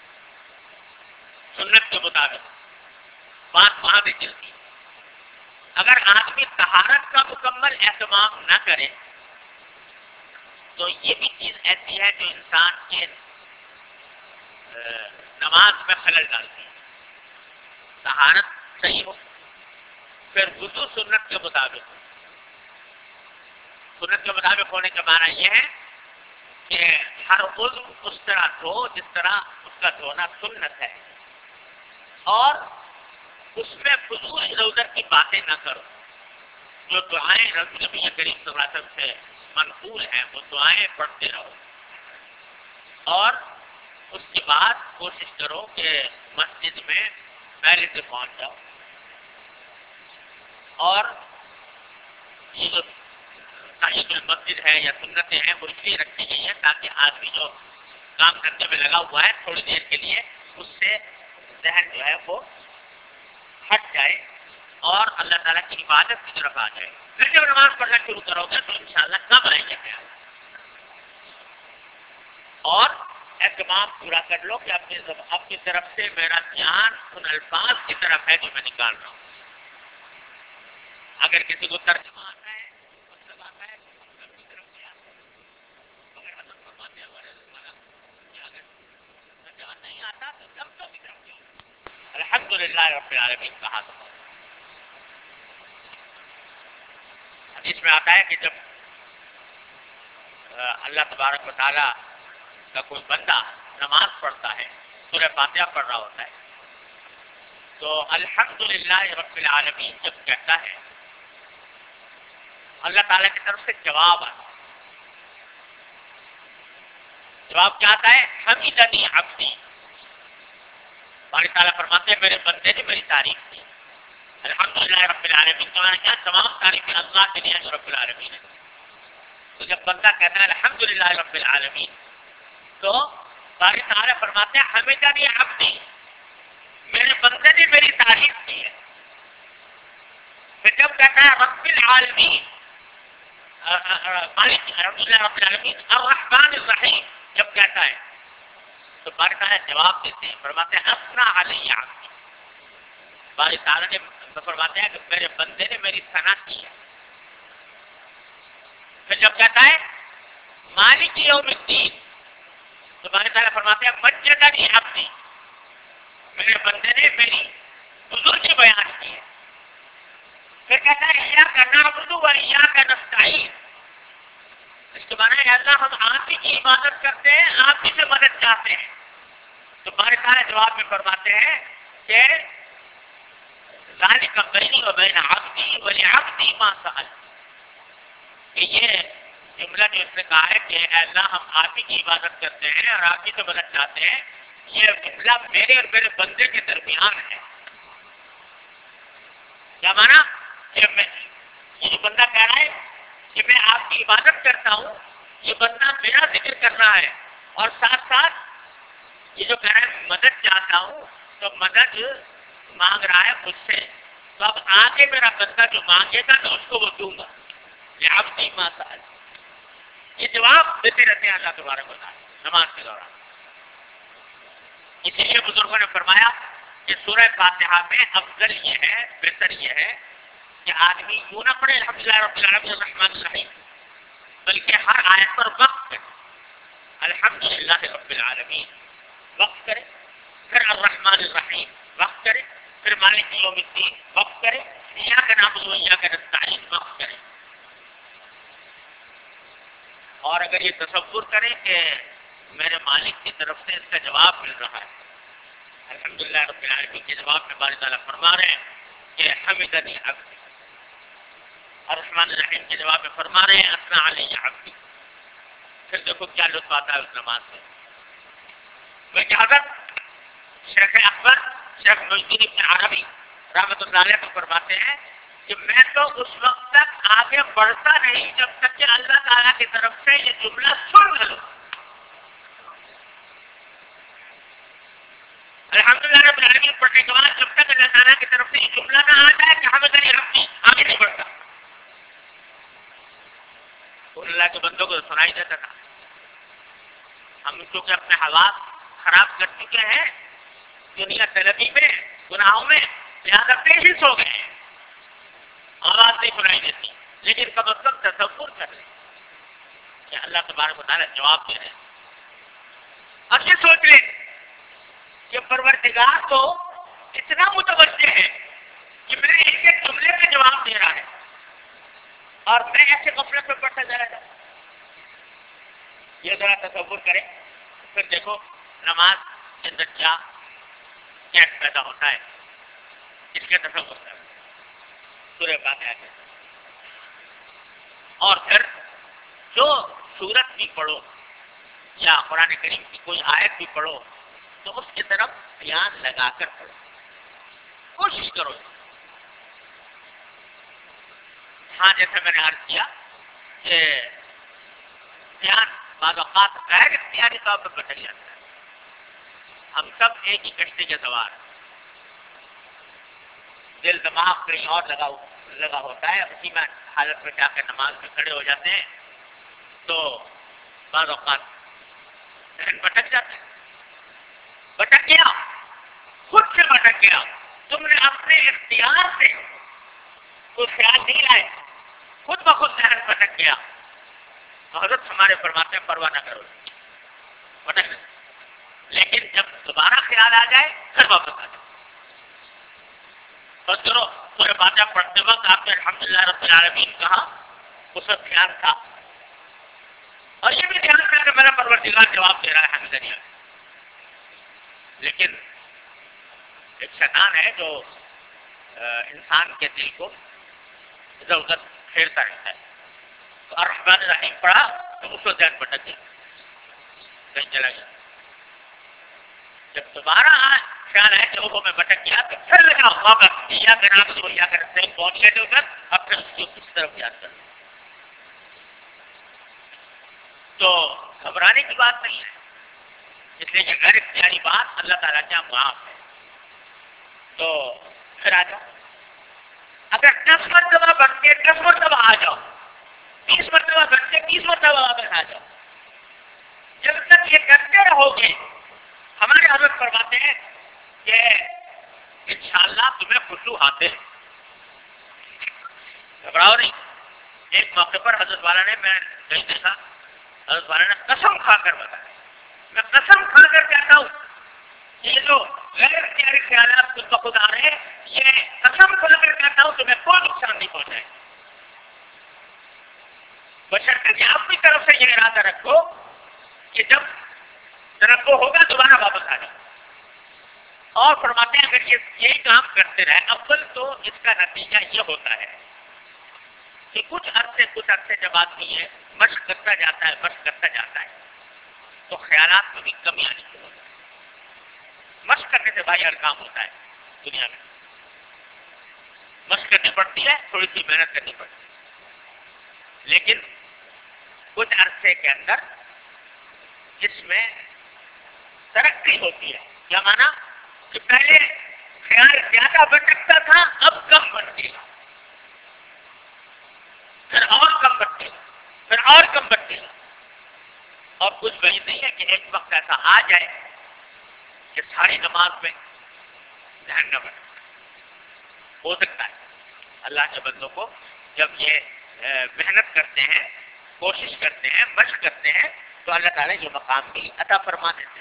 سنت کے مطابق، بات وہاں بھی چلتی. اگر آدمی طہارت کا مکمل اہتمام نہ کرے تو یہ بھی چیز ایسی ہے جو انسان کے نماز میں خلل ڈالتی ہے. طہارت صحیح ہو پھر وضو سنت کے مطابق. سنت کے مطابق ہونے کا معنی یہ ہے کہ ہر عضو اس طرح دھو جس طرح اس کا دھونا سنت ہے، اور اس میں فضول ادھر ادھر کی باتیں نہ کرو. جو دعائیں نبی کریم صلی اللہ علیہ وسلم سے منقول ہیں وہ دعائیں پڑھتے رہو. اور اس کے بعد کوشش کرو کہ مسجد میں پہلے سے پہنچ جاؤ. اور یہ جو تحیۃ المسجد ہے یا سنتیں ہیں وہ اس لیے رکھی گئی ہیں تاکہ آدمی جو کام کرنے میں لگا ہوا ہے تھوڑی دیر کے لیے اس سے ذہن جو ہے وہ ہٹ جائے اور اللہ تعالیٰ کی عبادت کی طرف آ جائے. پھر جب نماز پڑھنا شروع کرو گے تو انشاءاللہ کب آئیں گے خیال. اور اہتمام پورا کر لو کہ اپنی طرف سے میرا دھیان ان الفاظ کی طرف ہے جو میں نکال رہا ہوں. اگر کسی کو ترجمہ آتا ہے مطلب آتا ہے مطلب کی طرف سے آتا ہے. اگر حضرت فرماتے الحمدللہ رب العالمین کہا تھا. حدیث میں آتا ہے کہ جب اللہ تبارک و تعالیٰ کا کوئی بندہ نماز پڑھتا ہے، سورہ فاتحہ پڑھ رہا ہوتا ہے، تو الحمدللہ رب العالمین جب کہتا ہے اللہ تعالیٰ کی طرف سے جواب آتا ہے. جواب کیا آتا ہے؟ حمیدنی عبدی. باری تعالیٰ فرماتے ہیں میرے بندے نے میری تعریف کی. الحمدللہ رب العالمین کا کیا؟ تمام تعریفیں اللہ کے لیے جو رب العالمین ہے. تو جب بندہ کہتا ہے الحمدللہ رب العالمین تو باری تعالیٰ فرماتے ہیں حمیدنی عبدی، میرے بندے نے میری تعریف کی ہے. پھر جب کہتا ہے رب العالمین مالک الحمدللہ رب العالمین الرحمن الرحیم جب کہتا ہے تو باری تعالیٰ جواب دیتے ہیں، فرماتے ہیں اثنا علی عبدی. باری تعالیٰ نے فرماتے ہیں کہ میرے بندے نے میری ثنا کی ہے. پھر جب کہتا ہے مالک یوم الدین تو باری تعالیٰ فرماتے ہیں مجدنی عبدی، میرے بندے نے میری بزرگی بیان کی ہے. پھر کہتا ہے ایاک نعبد و ایاک نستعین، اس کے معنی ہے اللہ ہم آپ ہی کی عبادت کرتے ہیں، آپ ہی سے مدد چاہتے ہیں. تو باری تعالیٰ جواب میں فرماتے ہیں کہ ذالک بینی و بین عبدی ولعبدی ما سأل، کہ یہ جملہ جو اس نے کہا ہے کہ اے اللہ ہم آپ ہی کی عبادت کرتے ہیں اور آپ ہی سے مدد چاہتے ہیں، یہ جملہ میرے اور میرے بندے کے درمیان ہے. کیا مانا؟ یہ جو بندہ کہہ رہا ہے کہ میں آپ کی عبادت کرتا ہوں، یہ بندہ میرا ذکر کر رہا ہے اور ساتھ ساتھ یہ جو کہہ رہا ہے مدد چاہتا ہوں، تو مدد مانگ رہا ہے مجھ سے. تو اب آگے میرا بندہ جو مانگے گا تو اس کو وہ دوں گا. لعبدی ما سأل، یہ جواب دیتے رہتے ہیں اللہ تبارک و تعالیٰ نماز کے دوران. اسی لیے بزرگوں نے فرمایا کہ سورہ فاتحہ میں افضل یہ ہے، بہتر یہ ہے کہ آدمی یوں نہ پڑھے الحمدللہ رب العالمین الرحمن الرحیم، بلکہ ہر آیت پر وقت کرے الحمدللہ رب العالمین وقت کرے، پھر الرحمن الرحیم وقت کرے، پھر مالک یوم الدین وقت کرے، ایاک نعبد و ایاک نستعین وقت کرے. اور اگر یہ تصور کرے کہ میرے مالک کی طرف سے اس کا جواب مل رہا ہے، الحمدللہ رب العالمین کے جواب میں باری تعالیٰ فرما رہے ہیں کہ حمدنی عبدی، الرحمن الرحیم کے جواب میں فرما رہے ہیں اثنا علی عبدی. پھر دیکھو کیا لطف آتا ہے اس نماز سے. بلکہ حضرت شیخ اکبر شیخ محی الدین ابن عربی رحمۃ اللہ علیہ کو فرماتے ہیں کہ میں تو اس وقت تک آگے بڑھتا نہیں جب تک کہ اللہ تعالیٰ کی طرف سے یہ جملہ سن نہ لوں. الحمدللہ رب العالمین پڑھنے کے بعد جب تک اللہ تعالیٰ کی طرف سے یہ جملہ نہ آ جائے کہ حمدنی عبدی، آگے نہیں بڑھتا. تو اللہ کے بندوں کو سنائی دیتا تھا. ہم چونکہ اپنے حالات خراب کر چکے ہیں دنیا طلبی میں، گناہوں میں، لہٰذا پیش ہی سو گئے ہیں، آواز نہیں سنائی دیتی. لیکن کم از کم تصور کر لیں کہ اللہ تبارک و تعالیٰ جواب دے رہے ہیں. اب یہ سوچ لیں کہ پروردگار تو اتنا متوجہ ہے کہ میرے ایک ایک جملے کا جواب دے رہا ہے اور میں ایسے غفلت میں پڑتا جا رہا تھا. یہ ذرا تصور کریں. پھر دیکھو نماز کے اندر کیا کیس پیدا ہوتا ہے، اس کے تصور کریں. سورہ فاتحہ ہے اور پھر جو سورت بھی پڑھو یا قرآن کریم کی کوئی آیت بھی پڑھو تو اس کی طرف دھیان لگا کر پڑھو، کوشش کرو. ہاں جیسے میں نے عرض کیا کہ دھیان بعض اوقات غیر اختیاری طور پر بٹک جاتا ہے. ہم سب ایک ہی کشتی کے سوار ہیں، دل دماغ کہیں اور لگا ہوتا ہے، اسی میں حالت میں جا کر نماز میں کھڑے ہو جاتے ہیں تو بعض اوقات ذہن بٹک جاتا ہے. بٹک گیا، خود سے بٹک گیا، تم نے اپنے اختیار سے کوئی خیال نہیں لائے، خود بخود ذہن بٹک گیا. تو حضرت ہمارے فرماتے ہیں پرواہ نہ کرو، بٹک. لیکن جب دوبارہ خیال آ جائے پھر واپس آ جائے. اور جو سورہ فاتحہ پڑھتے وقت آپ نے الحمدللہ رب العالمین کہا، اس وقت دھیان تھا، اور یہ بھی دھیان تھا کہ میرا پروردگار جواب دے رہا ہے ہمیں دریا. لیکن ایک شیطان ہے جو انسان کے دل کو ادھر ادھر پھیرتا رہتا ہے. تو الرحمن الرحیم پڑھا تو اس کو ذہن بھٹک گیا، کہیں چلا گیا. جب دوبارہ خیال ہے کہ وہ میں بھٹک گیا تو پھر لگا واپس یا کر آپ کو یا کر سے پہنچ گئے تھے ادھر، اب پھر اس کو کس طرف یاد کر. تو گھبرانے کی بات نہیں ہے، اس لیے کہ غیر اختیاری بات اللہ تعالیٰ کیا معاف ہے. تو پھر آ جاؤ، اگر 10 مرتبہ بن کے 10 مرتبہ آ جاؤ، 20 مرتبہ بن کے 30 مرتبہ واپس آ جاؤ. جب تک یہ کرتے رہو گے، ہمارے حضرت فرماتے ہیں کہ انشاءاللہ تمہیں خوشو حاصل. گھبراؤ نہیں. ایک موقع پر حضرت والا نے، میں کہیں دیکھا، حضرت والا نے قسم کھا کر بتایا، میں قسم کھا کر کہتا ہوں یہ جو غیر اختیاری خیالات خود بخود آ رہے ہیں، یہ قسم کھا کر کہتا ہوں تمہیں کوئی نقصان نہیں پہنچائے. بشرطے کہ آپ کی طرف سے یہ ارادہ رکھو کہ جب تنبہ ہوگا دوبارہ واپس آ جاؤ. اور فرماتے ہیں اگر یہی کام کرتے رہے، اول تو اس کا نتیجہ یہ ہوتا ہے کہ کچھ عرصے جب آدمی یہ مشق کرتا جاتا ہے تو خیالات میں بھی کمی آنی شروع ہوتی ہے. مشق کرنے سے بھائی ہر کام ہوتا ہے دنیا میں. مشق کرنی پڑتی ہے، تھوڑی سی محنت کرنی پڑتی ہے، لیکن کچھ عرصے کے اندر اس میں ترقی ہوتی ہے. کیا مانا کہ پہلے خیال زیادہ بھٹکتا تھا، اب کم بڑھتی ہے، پھر اور کم بڑھتی ہے، پھر اور کم بڑھتی ہے. اور کچھ وہی نہیں ہے کہ ایک وقت ایسا آ جائے کہ ساری نماز میں ذہن نہ بنے. ہو سکتا ہے اللہ کے بندوں کو جب یہ محنت کرتے ہیں، کوشش کرتے ہیں، مشق کرتے ہیں، تو اللہ تعالیٰ یہ مقام بھی عطا فرما دیتے ہیں.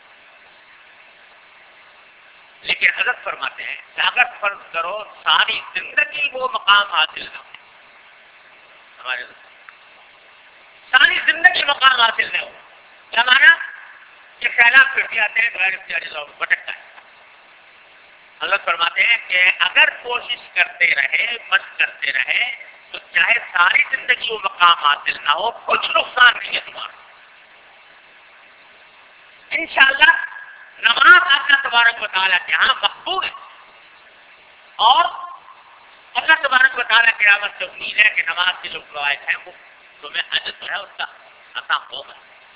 لیکن حضرت فرماتے ہیں کہ اگر فرض کرو ساری زندگی وہ مقام حاصل نہ ہو، ہمارے ساری زندگی مقام حاصل نہ ہو، کیا مانا کہ خیالات پھر آتے ہیں، غیر اختیاری لوگ بھٹکتا ہے. حضرت فرماتے ہیں کہ اگر کوشش کرتے رہے، مشق کرتے رہے، تو چاہے ساری زندگی وہ مقام حاصل نہ ہو، کچھ نقصان نہیں ہے تمہارا. انشاءاللہ نماز اللہ تبارک و تعالیٰ کے یہاں مقبول ہے، اور اللہ تبارک و تعالیٰ کی رحمت سے امید ہے کہ نماز کے جو فوائد ہیں وہ تمہیں اجر جو ہے اس کا عطا ہوگا.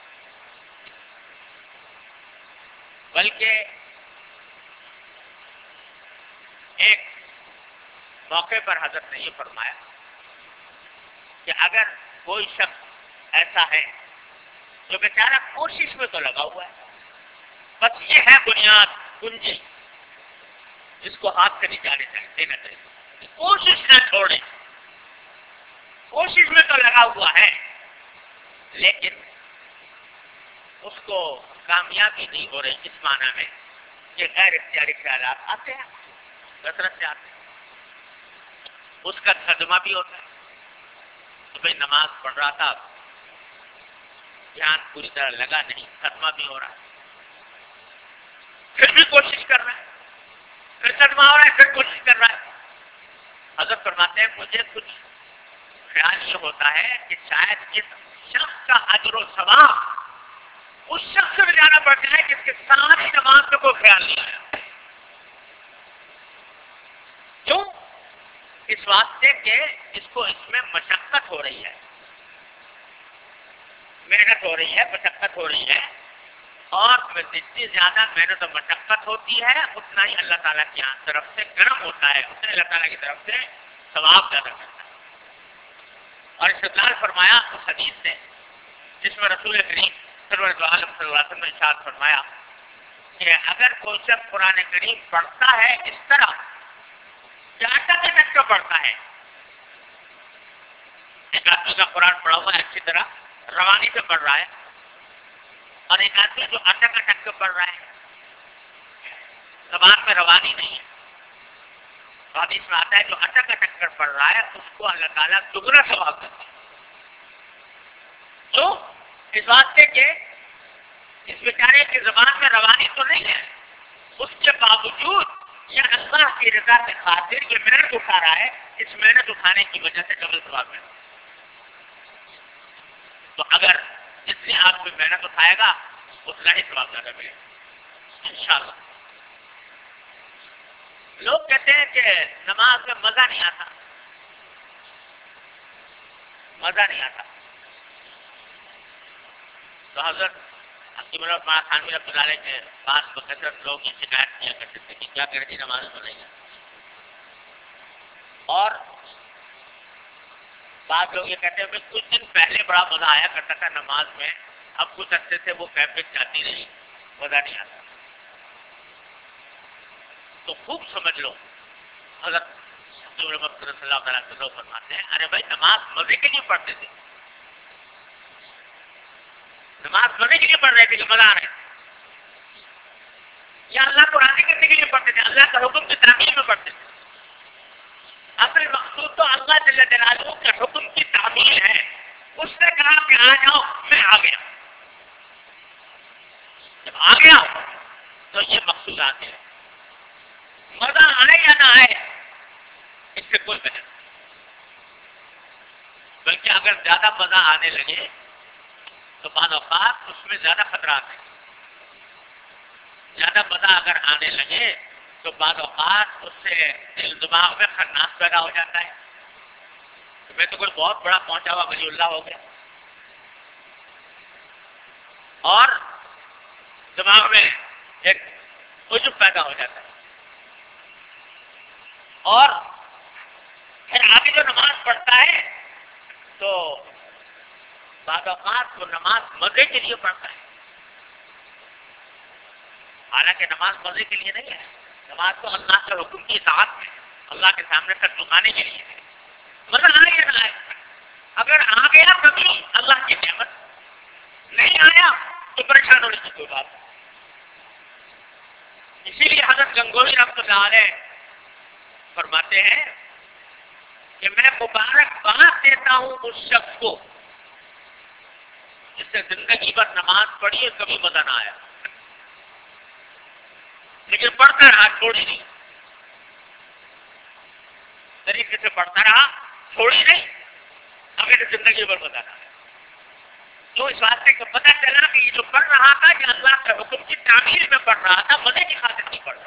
بلکہ ایک موقع پر حضرت نے یہ فرمایا کہ اگر کوئی شخص ایسا ہے جو بیچارہ کوشش میں تو لگا ہوا ہے، بس یہ ہے بنیاد کنجی جس کو ہاتھ سے نہیں جانے دینا چاہیے، کوشش نہ چھوڑے. کوشش میں تو لگا ہوا ہے لیکن اس کو کامیابی نہیں ہو رہی، اس معنی میں کہ غیر اختیاری خیالات آتے ہیں، کثرت سے آتے ہیں، اس کا صدمہ بھی ہوتا ہے. تو بھائی نماز پڑھ رہا تھا، دھیان پوری طرح لگا نہیں، صدمہ بھی ہو رہا ہے، پھر بھی کوشش کر رہا ہے، پھر صدمہ ہو رہا ہے، پھر کوشش کر رہا ہے. حضرت فرماتے ہیں مجھے کچھ خیال یہ ہوتا ہے کہ شاید اس شخص کا اجر و ثواب اس شخص سے زیادہ بڑھتا ہے جس کے ساری نماز میں کوئی خیال نہیں آیا. کیوں؟ اس واسطے کہ اس میں مشقت ہو رہی ہے، محنت ہو رہی ہے، مشقت ہو رہی ہے، اور جتنی زیادہ محنت اور مشقت ہوتی ہے اتنا ہی اللہ تعالیٰ کی طرف سے گرم ہوتا ہے، اتنا اللہ تعالیٰ کی طرف سے ثواب زیادہ کرتا ہے. اور استدلال فرمایا اس حدیث سے جس میں رسول کریم صلی اللہ علیہ وسلم نے ارشاد فرمایا کہ اگر کوئی شخص قرآن کریم پڑھتا ہے اس طرح کا پڑھتا ہے، ایک آدمی کا قرآن پڑھا ہوا ہے اچھی طرح روانی سے پڑھ رہا ہے، اور ایک آدمی جو اٹک اٹک کے پڑھ رہا ہے، زبان میں روانی نہیں ہے، تو حدیث میں آتا ہے جو اٹک اٹک کر پڑھ رہا ہے اس کو اللہ تعالیٰ دگنا ثواب دیتا ہے. تو اس واسطے کہ اس بیچارے کی زبان میں روانی تو نہیں ہے, اس کے باوجود یہ اللہ کی رضا کے خاطر یہ محنت اٹھا رہا ہے, اس محنت اٹھانے کی وجہ سے ڈبل ثواب ملے. تو اگر جتنی آدمی محنت اٹھائے گا اتنا ہی ثواب زیادہ ملے گا انشاءاللہ. لوگ کہتے ہیں کہ نماز میں مزہ نہیں آتا, مزہ نہیں آتا. تو حضرت حکیم اللہ خانوی رحمۃ اللہ علیہ کے پاس بکثرت لوگ یہ شکایت کیا کرتے تھے کہ کیا کرتی نماز میں نہیں آتا. اور بعض لوگ یہ کہتے ہیں کہ کچھ دن پہلے بڑا مزہ آیا کرتا تھا نماز میں, اب کچھ عرصے سے وہ کیفیت چاہتی نہیں, مزہ نہیں آتا. تو خوب سمجھ لو, حضرت محمد صلی اللہ تعالیٰ کے لوگ فرماتے ہیں ارے بھائی نماز مزے کے لیے پڑھتے تھے, نماز مزے کے لیے پڑھ رہے تھے کہ مزہ آ رہا ہے, یا اللہ کو راضی کرنے کے لیے پڑھتے تھے, اللہ کا حکم کی تعمیل میں پڑھتے تھے. اصل مقصود تو اللہ جل جلالہ کے حکم کی تعمیل ہے. اس نے کہا کہ آ جاؤ, میں آ گیا. جب آ گیا تو یہ مقصود آتے ہیں. مزہ آئے یا نہ آئے اس سے کوئی بحث نہیں, بلکہ اگر زیادہ مزہ آنے لگے تو بعض اوقات اس میں زیادہ خطرات ہیں. زیادہ مزہ اگر آنے لگے تو بعض اوقات اس سے دل دماغ میں خناس پیدا ہو جاتا ہے. میں تو کوئی بہت بڑا پہنچا ہوا ولی اللہ ہو گیا, اور دماغ میں ایک عجب پیدا ہو جاتا ہے. اور پھر آگے جو نماز پڑھتا ہے تو بعض اوقات وہ نماز مزے کے لیے پڑھتا ہے, حالانکہ نماز مزے کے لیے نہیں ہے. نماز تو اللہ کے حکم کی اطاعت میں, اللہ کے سامنے تک جھکانے کے لیے ہے. مزہ آئے یا نہ آئے, اگر آ گیا کبھی اللہ کی نعمت, نہیں آیا تو پریشان ہونے کی کوئی بات نہیں. اسی لیے حضرت گنگوہی رحمۃ اللہ علیہ فرماتے ہیں کہ میں مبارکباد دیتا ہوں اس شخص کو جس سے زندگی بھر نماز پڑھی ہے کبھی مزہ نہ آیا, لیکن پڑھتا رہا, چھوڑی نہیں, طریقے سے پڑھتا رہا, چھوڑی نہیں, اگر زندگی بھر مزہ نہ آیا. تو اس واسطے کو پتہ چلا کہ یہ جو پڑھ رہا تھا کہ اللہ کے حکم کی تعمیل میں پڑھ رہا تھا, مزے کی خاطر نہیں پڑھ رہا.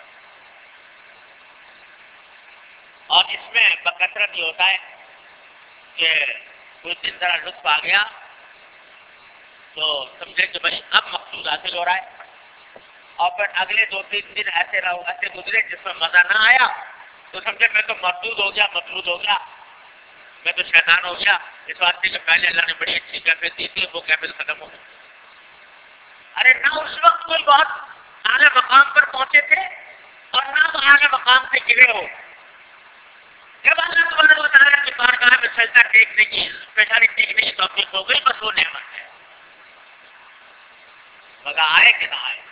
اور اس میں بکثرت یہ ہوتا ہے کہ کوئی دن ذرا لطف آ گیا تو سمجھے کہ بھائی اب مقصود حاصل ہو رہا ہے, اور پھر اگلے 2-3 دن ایسے گزرے جس میں مزہ نہ آیا تو سمجھے میں تو مردود ہو گیا, میں تو شیطان ہو گیا. اس واسطے کہ پہلے اللہ نے بڑی اچھی کیفیت دی تھی, وہ کیفیت ختم ہو گئی. ارے نہ اس وقت کوئی بہت اعلیٰ مقام پر پہنچے تھے اور نہ تو اعلیٰ مقام سے گرے ہو. جب اللہ تبارک و تعالیٰ کی بارگاہ میں سجدہ ٹیکنے کی, پیشانی ٹیکنے کی توفیق ہو گئی, بس وہ نعمت ہے. مزہ آئے کہ نہ آئے.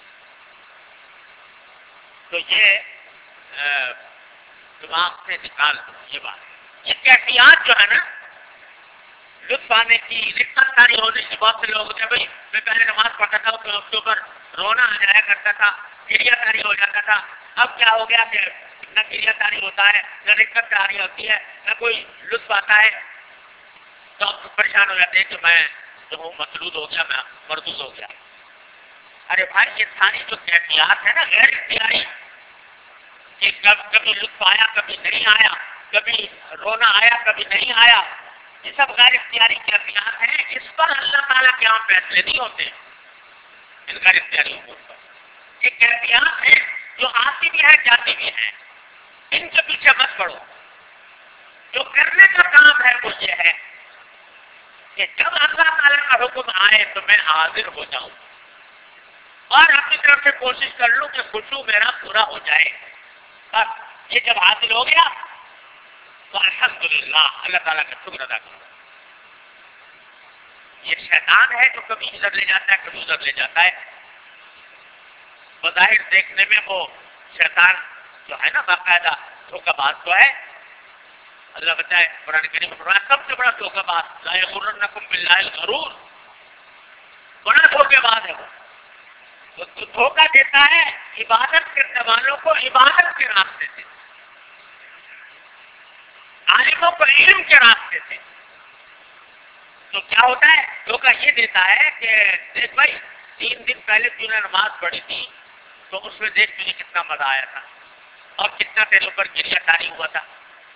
تو یہ دماغ سے نکال یہ بات. یہ کیفیات جو ہے نا لطف آنے کی, رقت تاری ہونے کی, بہت سے لوگ ہوتے ہیں بھائی میں پہلے نماز پڑھتا تھا تو اس کے اوپر رونا آ جایا کرتا تھا, گریا تاری ہو جاتا تھا. اب کیا ہو گیا کہ نہ گریا تاری ہوتا ہے, نہ رقت تاری ہوتی ہے, نہ کوئی لطف آتا ہے. تو اب پریشان ہو جاتے ہیں کہ میں جو ہوں مسلود ہو گیا, میں مردود ہو گیا. ارے بھائی یہ ساری جو کیفیات ہے نا غیر اختیاری, کہ کبھی لطف آیا کبھی نہیں آیا, کبھی رونا آیا کبھی نہیں آیا, یہ سب غیر اختیاری کیفیات ہیں. اس پر اللہ تعالیٰ کے یہاں فیصلے نہیں ہوتے ان غیر اختیاری امور پر. یہ کیفیات ہیں جو آتی بھی ہے جاتی بھی ہیں, ان کے پیچھے مت پڑو. جو کرنے کا کام ہے وہ یہ ہے کہ جب اللہ تعالیٰ کا حکم آئے تو میں حاضر ہو جاؤں اور اپنی طرف سے کوشش کر لوں کہ خشوع میرا پورا ہو جائے. بس یہ جب حاصل ہو گیا تو الحمدللہ اللہ تعالیٰ کا شکر ادا کروں. یہ شیطان ہے جو کبھی ادھر لے جاتا ہے کبھی ادھر لے جاتا ہے. بظاہر دیکھنے میں وہ شیطان جو ہے نا باقاعدہ دھوکہ باز تو ہے. اللہ بتائے قرآن کریم میں فرمایا سب سے بڑا دھوکہ باز لا یغرنکم باللہ الغرور، بڑا دھوکے باز ہے وہ تو دھوکہ دیتا ہے عبادت کرنے والوں کو عبادت کے راستے سے، عالموں کو علم کے راستے سے. تو کیا ہوتا ہے دھوکہ یہ دیتا ہے کہ دیکھ بھائی 3 دن پہلے تو نے نماز پڑھی تھی تو اس میں دیکھ تجھے کتنا مزہ آیا تھا اور کتنا تیرے اوپر گریہ تاری ہوا تھا،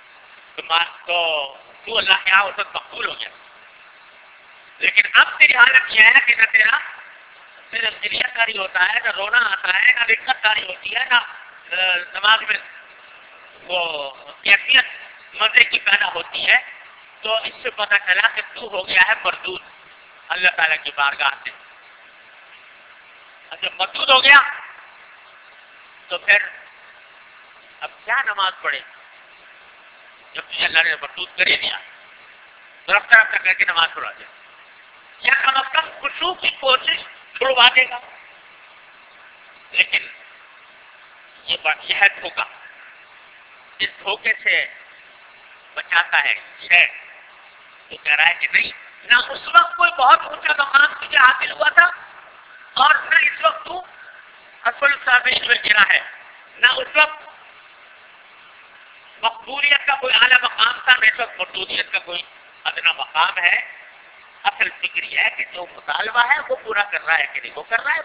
تو اللہ کے یہاں اس وقت مقبول ہو گیا. لیکن اب تیری حالت یہ ہے کہ نہ تیرا گریہ تاری ہوتا ہے، نہ رونا آتا ہے، نہ دقت تاری ہوتی ہے، نہ نماز میں وہ کیفیت مزے کی پیدا ہوتی ہے. تو اس سے پتہ چلا کہ تو ہو گیا ہے مردود اللہ تعالیٰ کی بارگاہ سے. جب مردود ہو گیا تو پھر اب کیا نماز پڑھے جب تجھے اللہ نے مردود کر ہی دیا تو رفتہ رفتہ کر کے نماز پڑھا دیا. یا کم از کم خشوع کی کوشش چھڑوا دے گا. لیکن یہ ہے دھوکہ. اس دھوکے سے بچاتا ہے شیطان. تو کہہ رہا ہے کہ نہیں، نہ اس وقت کوئی بہت اونچا مقام تجھے حاصل ہوا تھا اور نہ اس وقت تو اصل سابق میں گرا ہے، نہ اس وقت مقبولیت کا کوئی اعلیٰ مقام تھا، نہ اس وقت مردودیت کا کوئی ادنا مقام ہے. اصل فکر یہ ہے کہ جو مطالبہ ہے وہ پورا کر رہا ہے کہ نہیں، وہ کر رہا ہے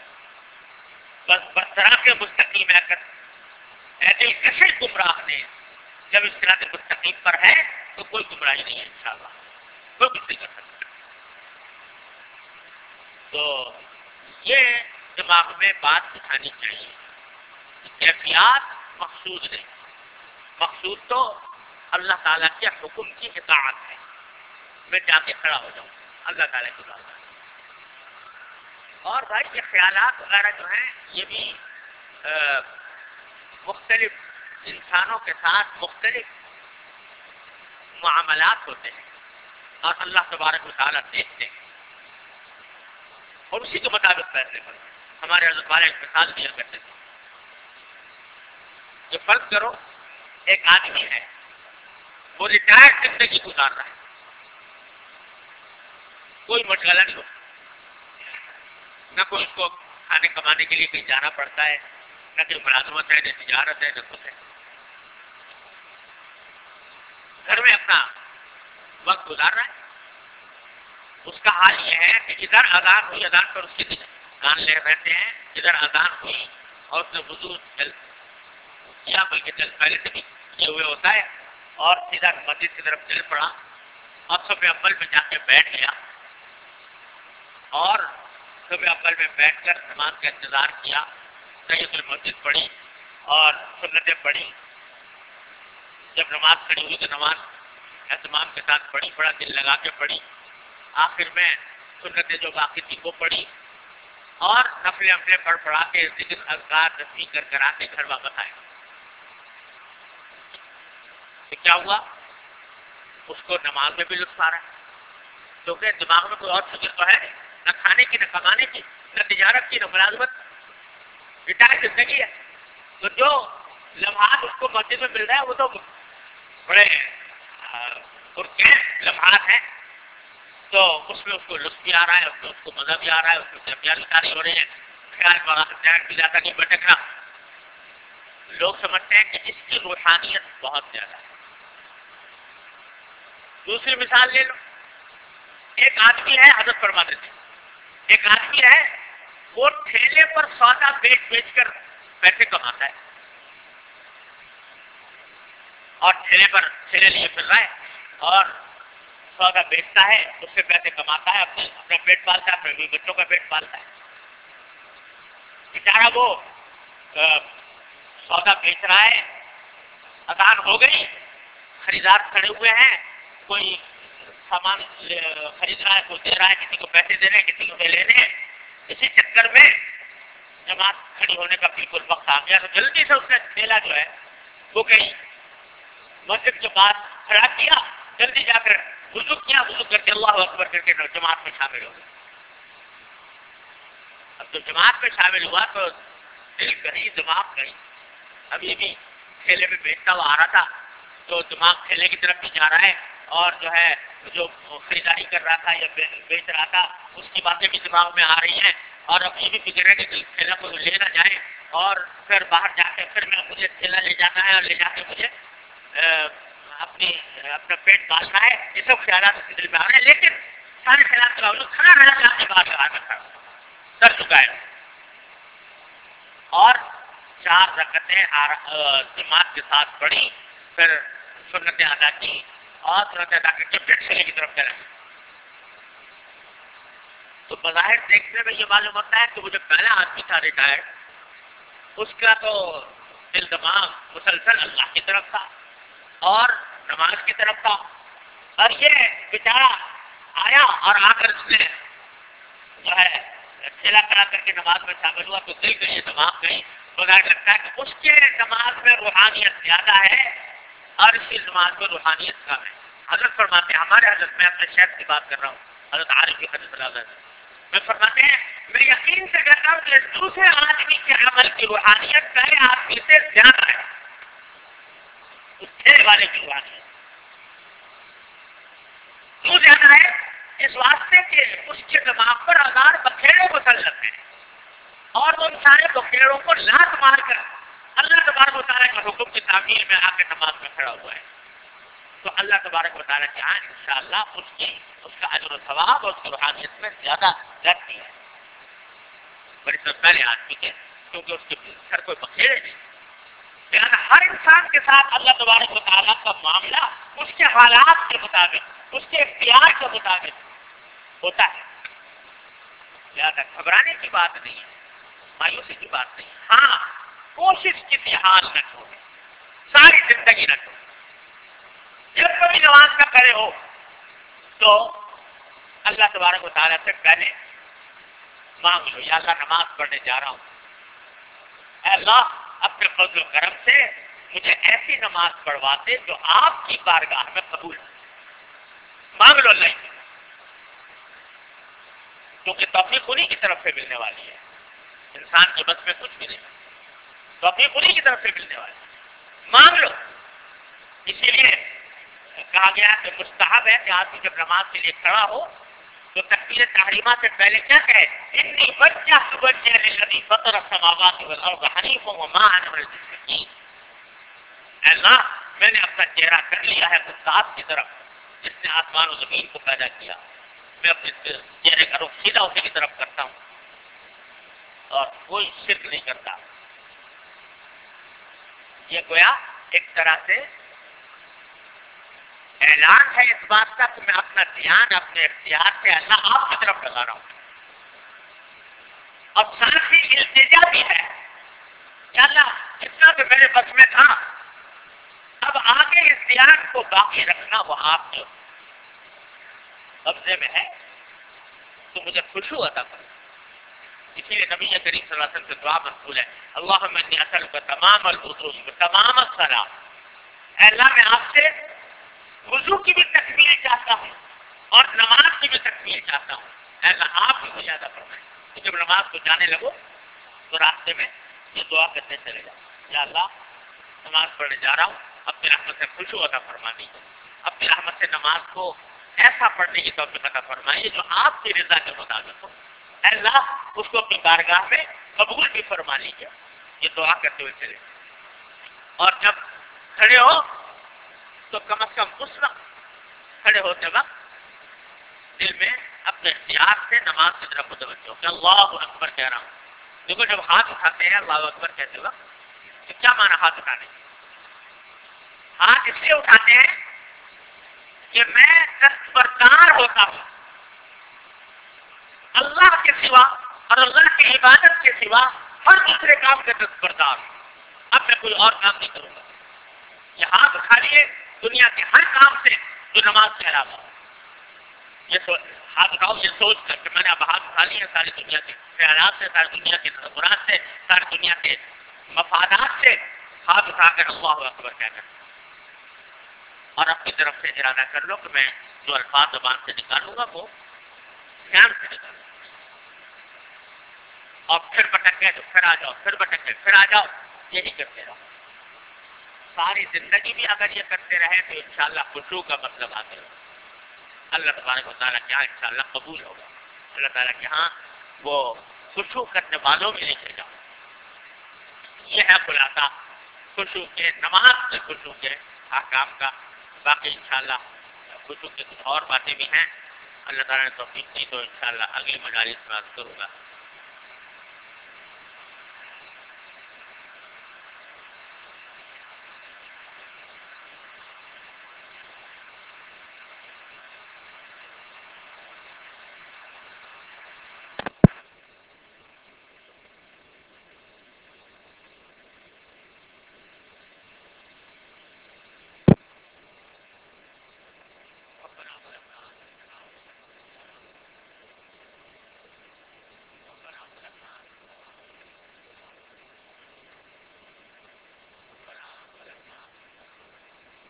بس طرح کے مستقیم ہے. ایسے کشے گمراہ نے جب اس طرح کے مستقیم پر ہے تو کوئی گمراہی نہیں ہے انشاءاللہ، کوئی کچھ نہیں کر سکتا. تو یہ دماغ میں بات اٹھانی چاہیے. کیفیات مقصود نہیں، مقصود تو اللہ تعالیٰ کے حکم کی اطاعت ہے. میں جا کے کھڑا ہو جاؤں اللہ تعالیٰ کی بات. اور بھائی یہ خیالات وغیرہ جو ہیں یہ بھی مختلف انسانوں کے ساتھ مختلف معاملات ہوتے ہیں اور اللہ تبارک و تعالیٰ دیکھتے ہیں اور اسی کے مطابق فیصلے کرتے ہیں. ہمارے حضرت والے ایک مثال دیا کرتے تھے کہ فرض کرو ایک آدمی ہے وہ ریٹائرڈ زندگی گزار رہا ہے، کوئی مشغلہ نہیں ہوتا، نہ کوئی اس کو کھانے کمانے کے لیے کہیں جانا پڑتا ہے، نہ کوئی ملازمت ہے، نہ تجارت ہے، نہ کچھ ہے. گھر میں اپنا وقت گزار رہا ہے. اس کا حال یہ ہے کہ ادھر اذان ہوئی، اذان پر اس کے کان لے رہتے ہیں، ادھر اذان ہوئی اور اس نے وضو کیا، بلکہ پہلے سے بھی کیے ہوئے ہوتا ہے، اور ادھر مسجد کی طرف چل پڑا اور صف اول میں جا کے بیٹھ گیا اور صف اول میں بیٹھ کر نماز کا انتظار کیا. تحیۃ المسجد پڑھی اور سنتیں پڑھی. جب نماز کھڑی ہوئی تو نماز اہتمام کے ساتھ پڑھی، بڑا دل لگا کے پڑھی. آخر میں سنتیں جو باقی تھی وہ پڑھی اور نفلیں اپنے پڑھا کے ذکر اذکار تسبیح کر آ کے گھر واپس آئے. تو کیا ہوا؟ اس کو نماز میں بھی لطف آ رہا ہے کیونکہ دماغ میں کوئی اور فکر تو ہے نہ کھانے کی، نہ کمانے کی، نہ تجارت کی، نہ ملازمت. ریٹائر زندگی ہے. تو جو لمحات اس کو مسجد میں مل رہا ہے وہ تو بڑے لمحات ہیں. تو اس میں اس کو لطف بھی آ رہا ہے، اس کو مزہ بھی آ رہا ہے، اس کو کیفیات بھی تاری ہو رہی ہے. خیال بھی زیادہ نہیں بھٹک رہا. لوگ سمجھتے ہیں کہ اس کی روحانیت بہت زیادہ ہے. دوسری مثال لے لو. ایک آدمی ہے، حضرت فرماتے تھے، ایک آدمی ہے وہ ٹھیلے پر سودا بیچ کر پیسے کماتا ہے اور ٹھیلے لیے پھر رہا ہے اور سودا بیچتا ہے، اس سے پیسے کماتا ہے، اپنا پیٹ پالتا ہے، اپنے بچوں کا پیٹ پالتا ہے. بیچارہ وہ سودا بیچ رہا ہے، اذان ہو گئی، خریدار کھڑے ہوئے ہیں، کوئی سامان خرید رہا ہے، کوئی دے رہا ہے، کسی کو پیسے دینے، کسی کو لینے ہیں. اسی چکر میں جماعت کھڑی ہونے کا بالکل وقت آ گیا تو جلدی سے اس نے ٹھیلا جو ہے وہ کہیں مسجد کے پاس کھڑا کیا، جلدی جا کر وضو کیا، وضو کر کے اللہ اکبر کر کے جماعت میں شامل ہو گیا. اب تو جماعت میں شامل ہوا تو دل کہیں، دماغ کہیں، ابھی بھی ٹھیلے میں بیچتا ہوا آ رہا تھا تو دماغ ٹھیلے کی طرف بھی جا رہا ہے اور جو ہے جو خریداری کر رہا تھا یا بیچ رہا تھا اس کی باتیں بھی دماغ میں آ رہی ہیں اور اب یہ بھی فکر ہے کہ ٹھیلا کو لے نہ جائیں اور پھر باہر جا کے پھر مجھے ٹھیلا لے جانا ہے اور لے جا کے مجھے اپنا پیٹ پالنا ہے. یہ سب خیالات اس کے دل میں آ رہے ہیں لیکن سارے خیالات کے باوجود کھڑا رہنا چاہتے بات لگا کر کھڑا کر چکا ہے اور 4 رکعتیں جماعت کے ساتھ پڑھی پھر سنتیں ادا کی اور سنتیں ادا کر کے پھر ٹھیلے کی طرف چلا. تو بظاہر دیکھنے میں یہ معلوم ہوتا ہے کہ وہ جو پہلا آدمی تھا ریٹائرڈ اس کا تو دل دماغ مسلسل اللہ کی طرف تھا اور نماز کی طرف تھا اور یہ بیچارہ آیا اور آ کر اس نے جو ہے ٹھیلا کرا کر کے نماز میں شامل ہوا تو دل گئی دماغ گئی. بظاہر لگتا ہے کہ اس کے نماز میں روحانیت زیادہ ہے اور اس کی نماز میں روحانیت کم ہے. حضرت فرماتے ہیں ہمارے حضرت میں اپنے شیخ کی بات کر رہا ہوں حضرت عارف کی حضرت اللہ میں فرماتے ہیں میں یقین سے کہتا ہوں کہ دوسرے آدمی کے عمل کی روحانیت پہلے آدمی سے زیادہ ہے اس ٹھیلے والے کی روحانیت کیوں زیادہ ہے اس واسطے کہ اس کے دماغ پر 1000 بکھیڑے مسلط ہیں اور ان سارے بکھیڑوں کو لات مار کر اللہ تبارک و تعالیٰ کے حکم کی تعمیل میں آ کے نماز میں کھڑا ہوا ہے. تو اللہ تبارک و تعالیٰ کی آن انشاءاللہ اس کا اجر و ثواب اور اس کی روحانیت میں زیادہ لگتی ہے بڑی سب پہلے آدمی کے کیونکہ اس کے سر کوئی بکھیڑے نہیں. لہٰذا ہر انسان کے ساتھ اللہ تبارک و تعالیٰ کا معاملہ اس کے حالات کے مطابق اس کے اختیار کے مطابق ہوتا ہے. لہٰذا گھبرانے کی بات نہیں ہے مایوسی کی بات نہیں. ہاں کوشش کسی حال نہ چھوڑے ساری زندگی نہ چھوڑے. جب کبھی نماز کا کھڑے ہو تو اللہ تبارک و تعالیٰ سے پہلے مانگ لو یا اللہ نماز پڑھنے جا رہا ہوں اے اللہ اپنے فضل و کرم سے مجھے ایسی نماز پڑھواتے جو آپ کی بارگاہ میں قبول ہو. مانگ لو اللہ سے کیونکہ توفیق انہیں کی طرف سے ملنے والی ہے. انسان کے بس میں کچھ بھی نہیں توفیق انہیں کی طرف سے ملنے والی ہے. مانگ لو. اسی لیے کہا گیا کہ مستحب ہے کہ آدمی جب نماز کے لیے کھڑا ہو تو تکبیر تحریمہ سے پہلے کیا کہے انی وجہت وجہی للذی فطر السماوات والارض حنیفا وما انا من المشرکین. اے اللہ میں نے اپنا چہرہ کر لیا ہے اس ذات کی طرف جس نے آسمان و زمین کو پیدا کیا. میں اپنے چہرے کا رخ سیدھا اسی کی طرف کرتا ہوں اور کوئی شرک نہیں کرتا. یہ گویا ایک طرح سے اعلان ہے اس بات کا کہ میں اپنا دھیان اپنے اختیار سے اللہ آپ کی طرف لگا رہا ہوں. اور ساتھ ہی التجا بھی ہے کہ اللہ جتنا تو میرے بس میں تھا اب آگے اختیار کو باقی رکھنا وہ آپ کے قبضے میں ہے تو مجھے خوشی عطا کرو. اسی لیے نبی کریم صلی اللہ علیہ وسلم سے دعا مقبول ہے اللہم انی اسألک تمام الوضوء تمام الصلاۃ. اے اللہ میں آپ سے وضو کی بھی تکمیل چاہتا ہوں اور نماز کی بھی تکمیل چاہتا ہوں. اے اللہ آپ بھی مجھے زیادہ فرمائیں کہ جب نماز کو جانے لگو تو راستے میں یہ دعا کرتے چلے جاؤ یا اللہ نماز پڑھنے جا رہا ہوں اپنی رحمت سے خوشی عطا فرما دیجیے. اپنی رحمت سے نماز کو ایسا پڑھنے کی توفیق عطا فرمائیے جو آپ کی رضا کے مطابق ہو. اے اللہ اس کو اپنی بارگاہ میں قبول بھی فرما لیجیے. یہ دعا کرتے ہوئے چلے اور جب کھڑے ہو تو کم از کم اس وقت کھڑے ہوتے وقت دل میں اپنے اختیار سے نماز کی طرف متوجہ ہو کہ اللہ اکبر کہہ رہا ہوں. دیکھو جب ہاتھ اٹھاتے ہیں اللہ اکبر کہتے وقت تو کیا مانا ہاتھ اٹھانے؟ ہاتھ اس لیے اٹھاتے ہیں کہ میں دستبردار ہوتا ہوں اللہ کے سوا اور اللہ کی عبادت کے سوا ہر دوسرے کام کے دستبردار ہوں. اب میں کوئی اور کام نہیں کروں گا. یہ ہاتھ اٹھا لیے دنیا کے ہر کام سے جو نماز کے علاوہ یہ ہاتھ اٹھاؤ یہ سوچ کر کہ میں نے اب ہاتھ اٹھا لیے ساری دنیا کے خیالات سے ساری دنیا کے تصورات سے ساری دنیا کے مفادات سے ہاتھ اٹھا کر اللہ اکبر کہنا اور اپنی طرف سے ارادہ کر لو کہ میں جو الفاظ زبان سے نکالوں گا وہ دھیان سے نکالوں گا. اور پھر بٹک گئے تو پھر آ جاؤ پھر بٹک گئے پھر آ جاؤ یہی کرتے رہو. ساری زندگی بھی اگر یہ کرتے رہے تو انشاءاللہ خشوع کا مطلب حاصل ہوگا، اللہ تبارک و تعالیٰ کے یہاں انشاءاللہ قبول ہوگا، اللہ تعالیٰ کے یہاں وہ خشوع کرنے والوں میں لکھے گا۔ یہ ہے خلاصہ خشوع کے، نماز کے خشوع کے احکام کا۔ باقی انشاءاللہ خشوع کے کچھ اور باتیں بھی ہیں، اللہ تعالیٰ نے توفیق دی تو انشاءاللہ اگلی مجالس میں اذکر ہوگا۔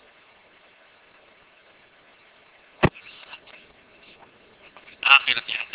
آخر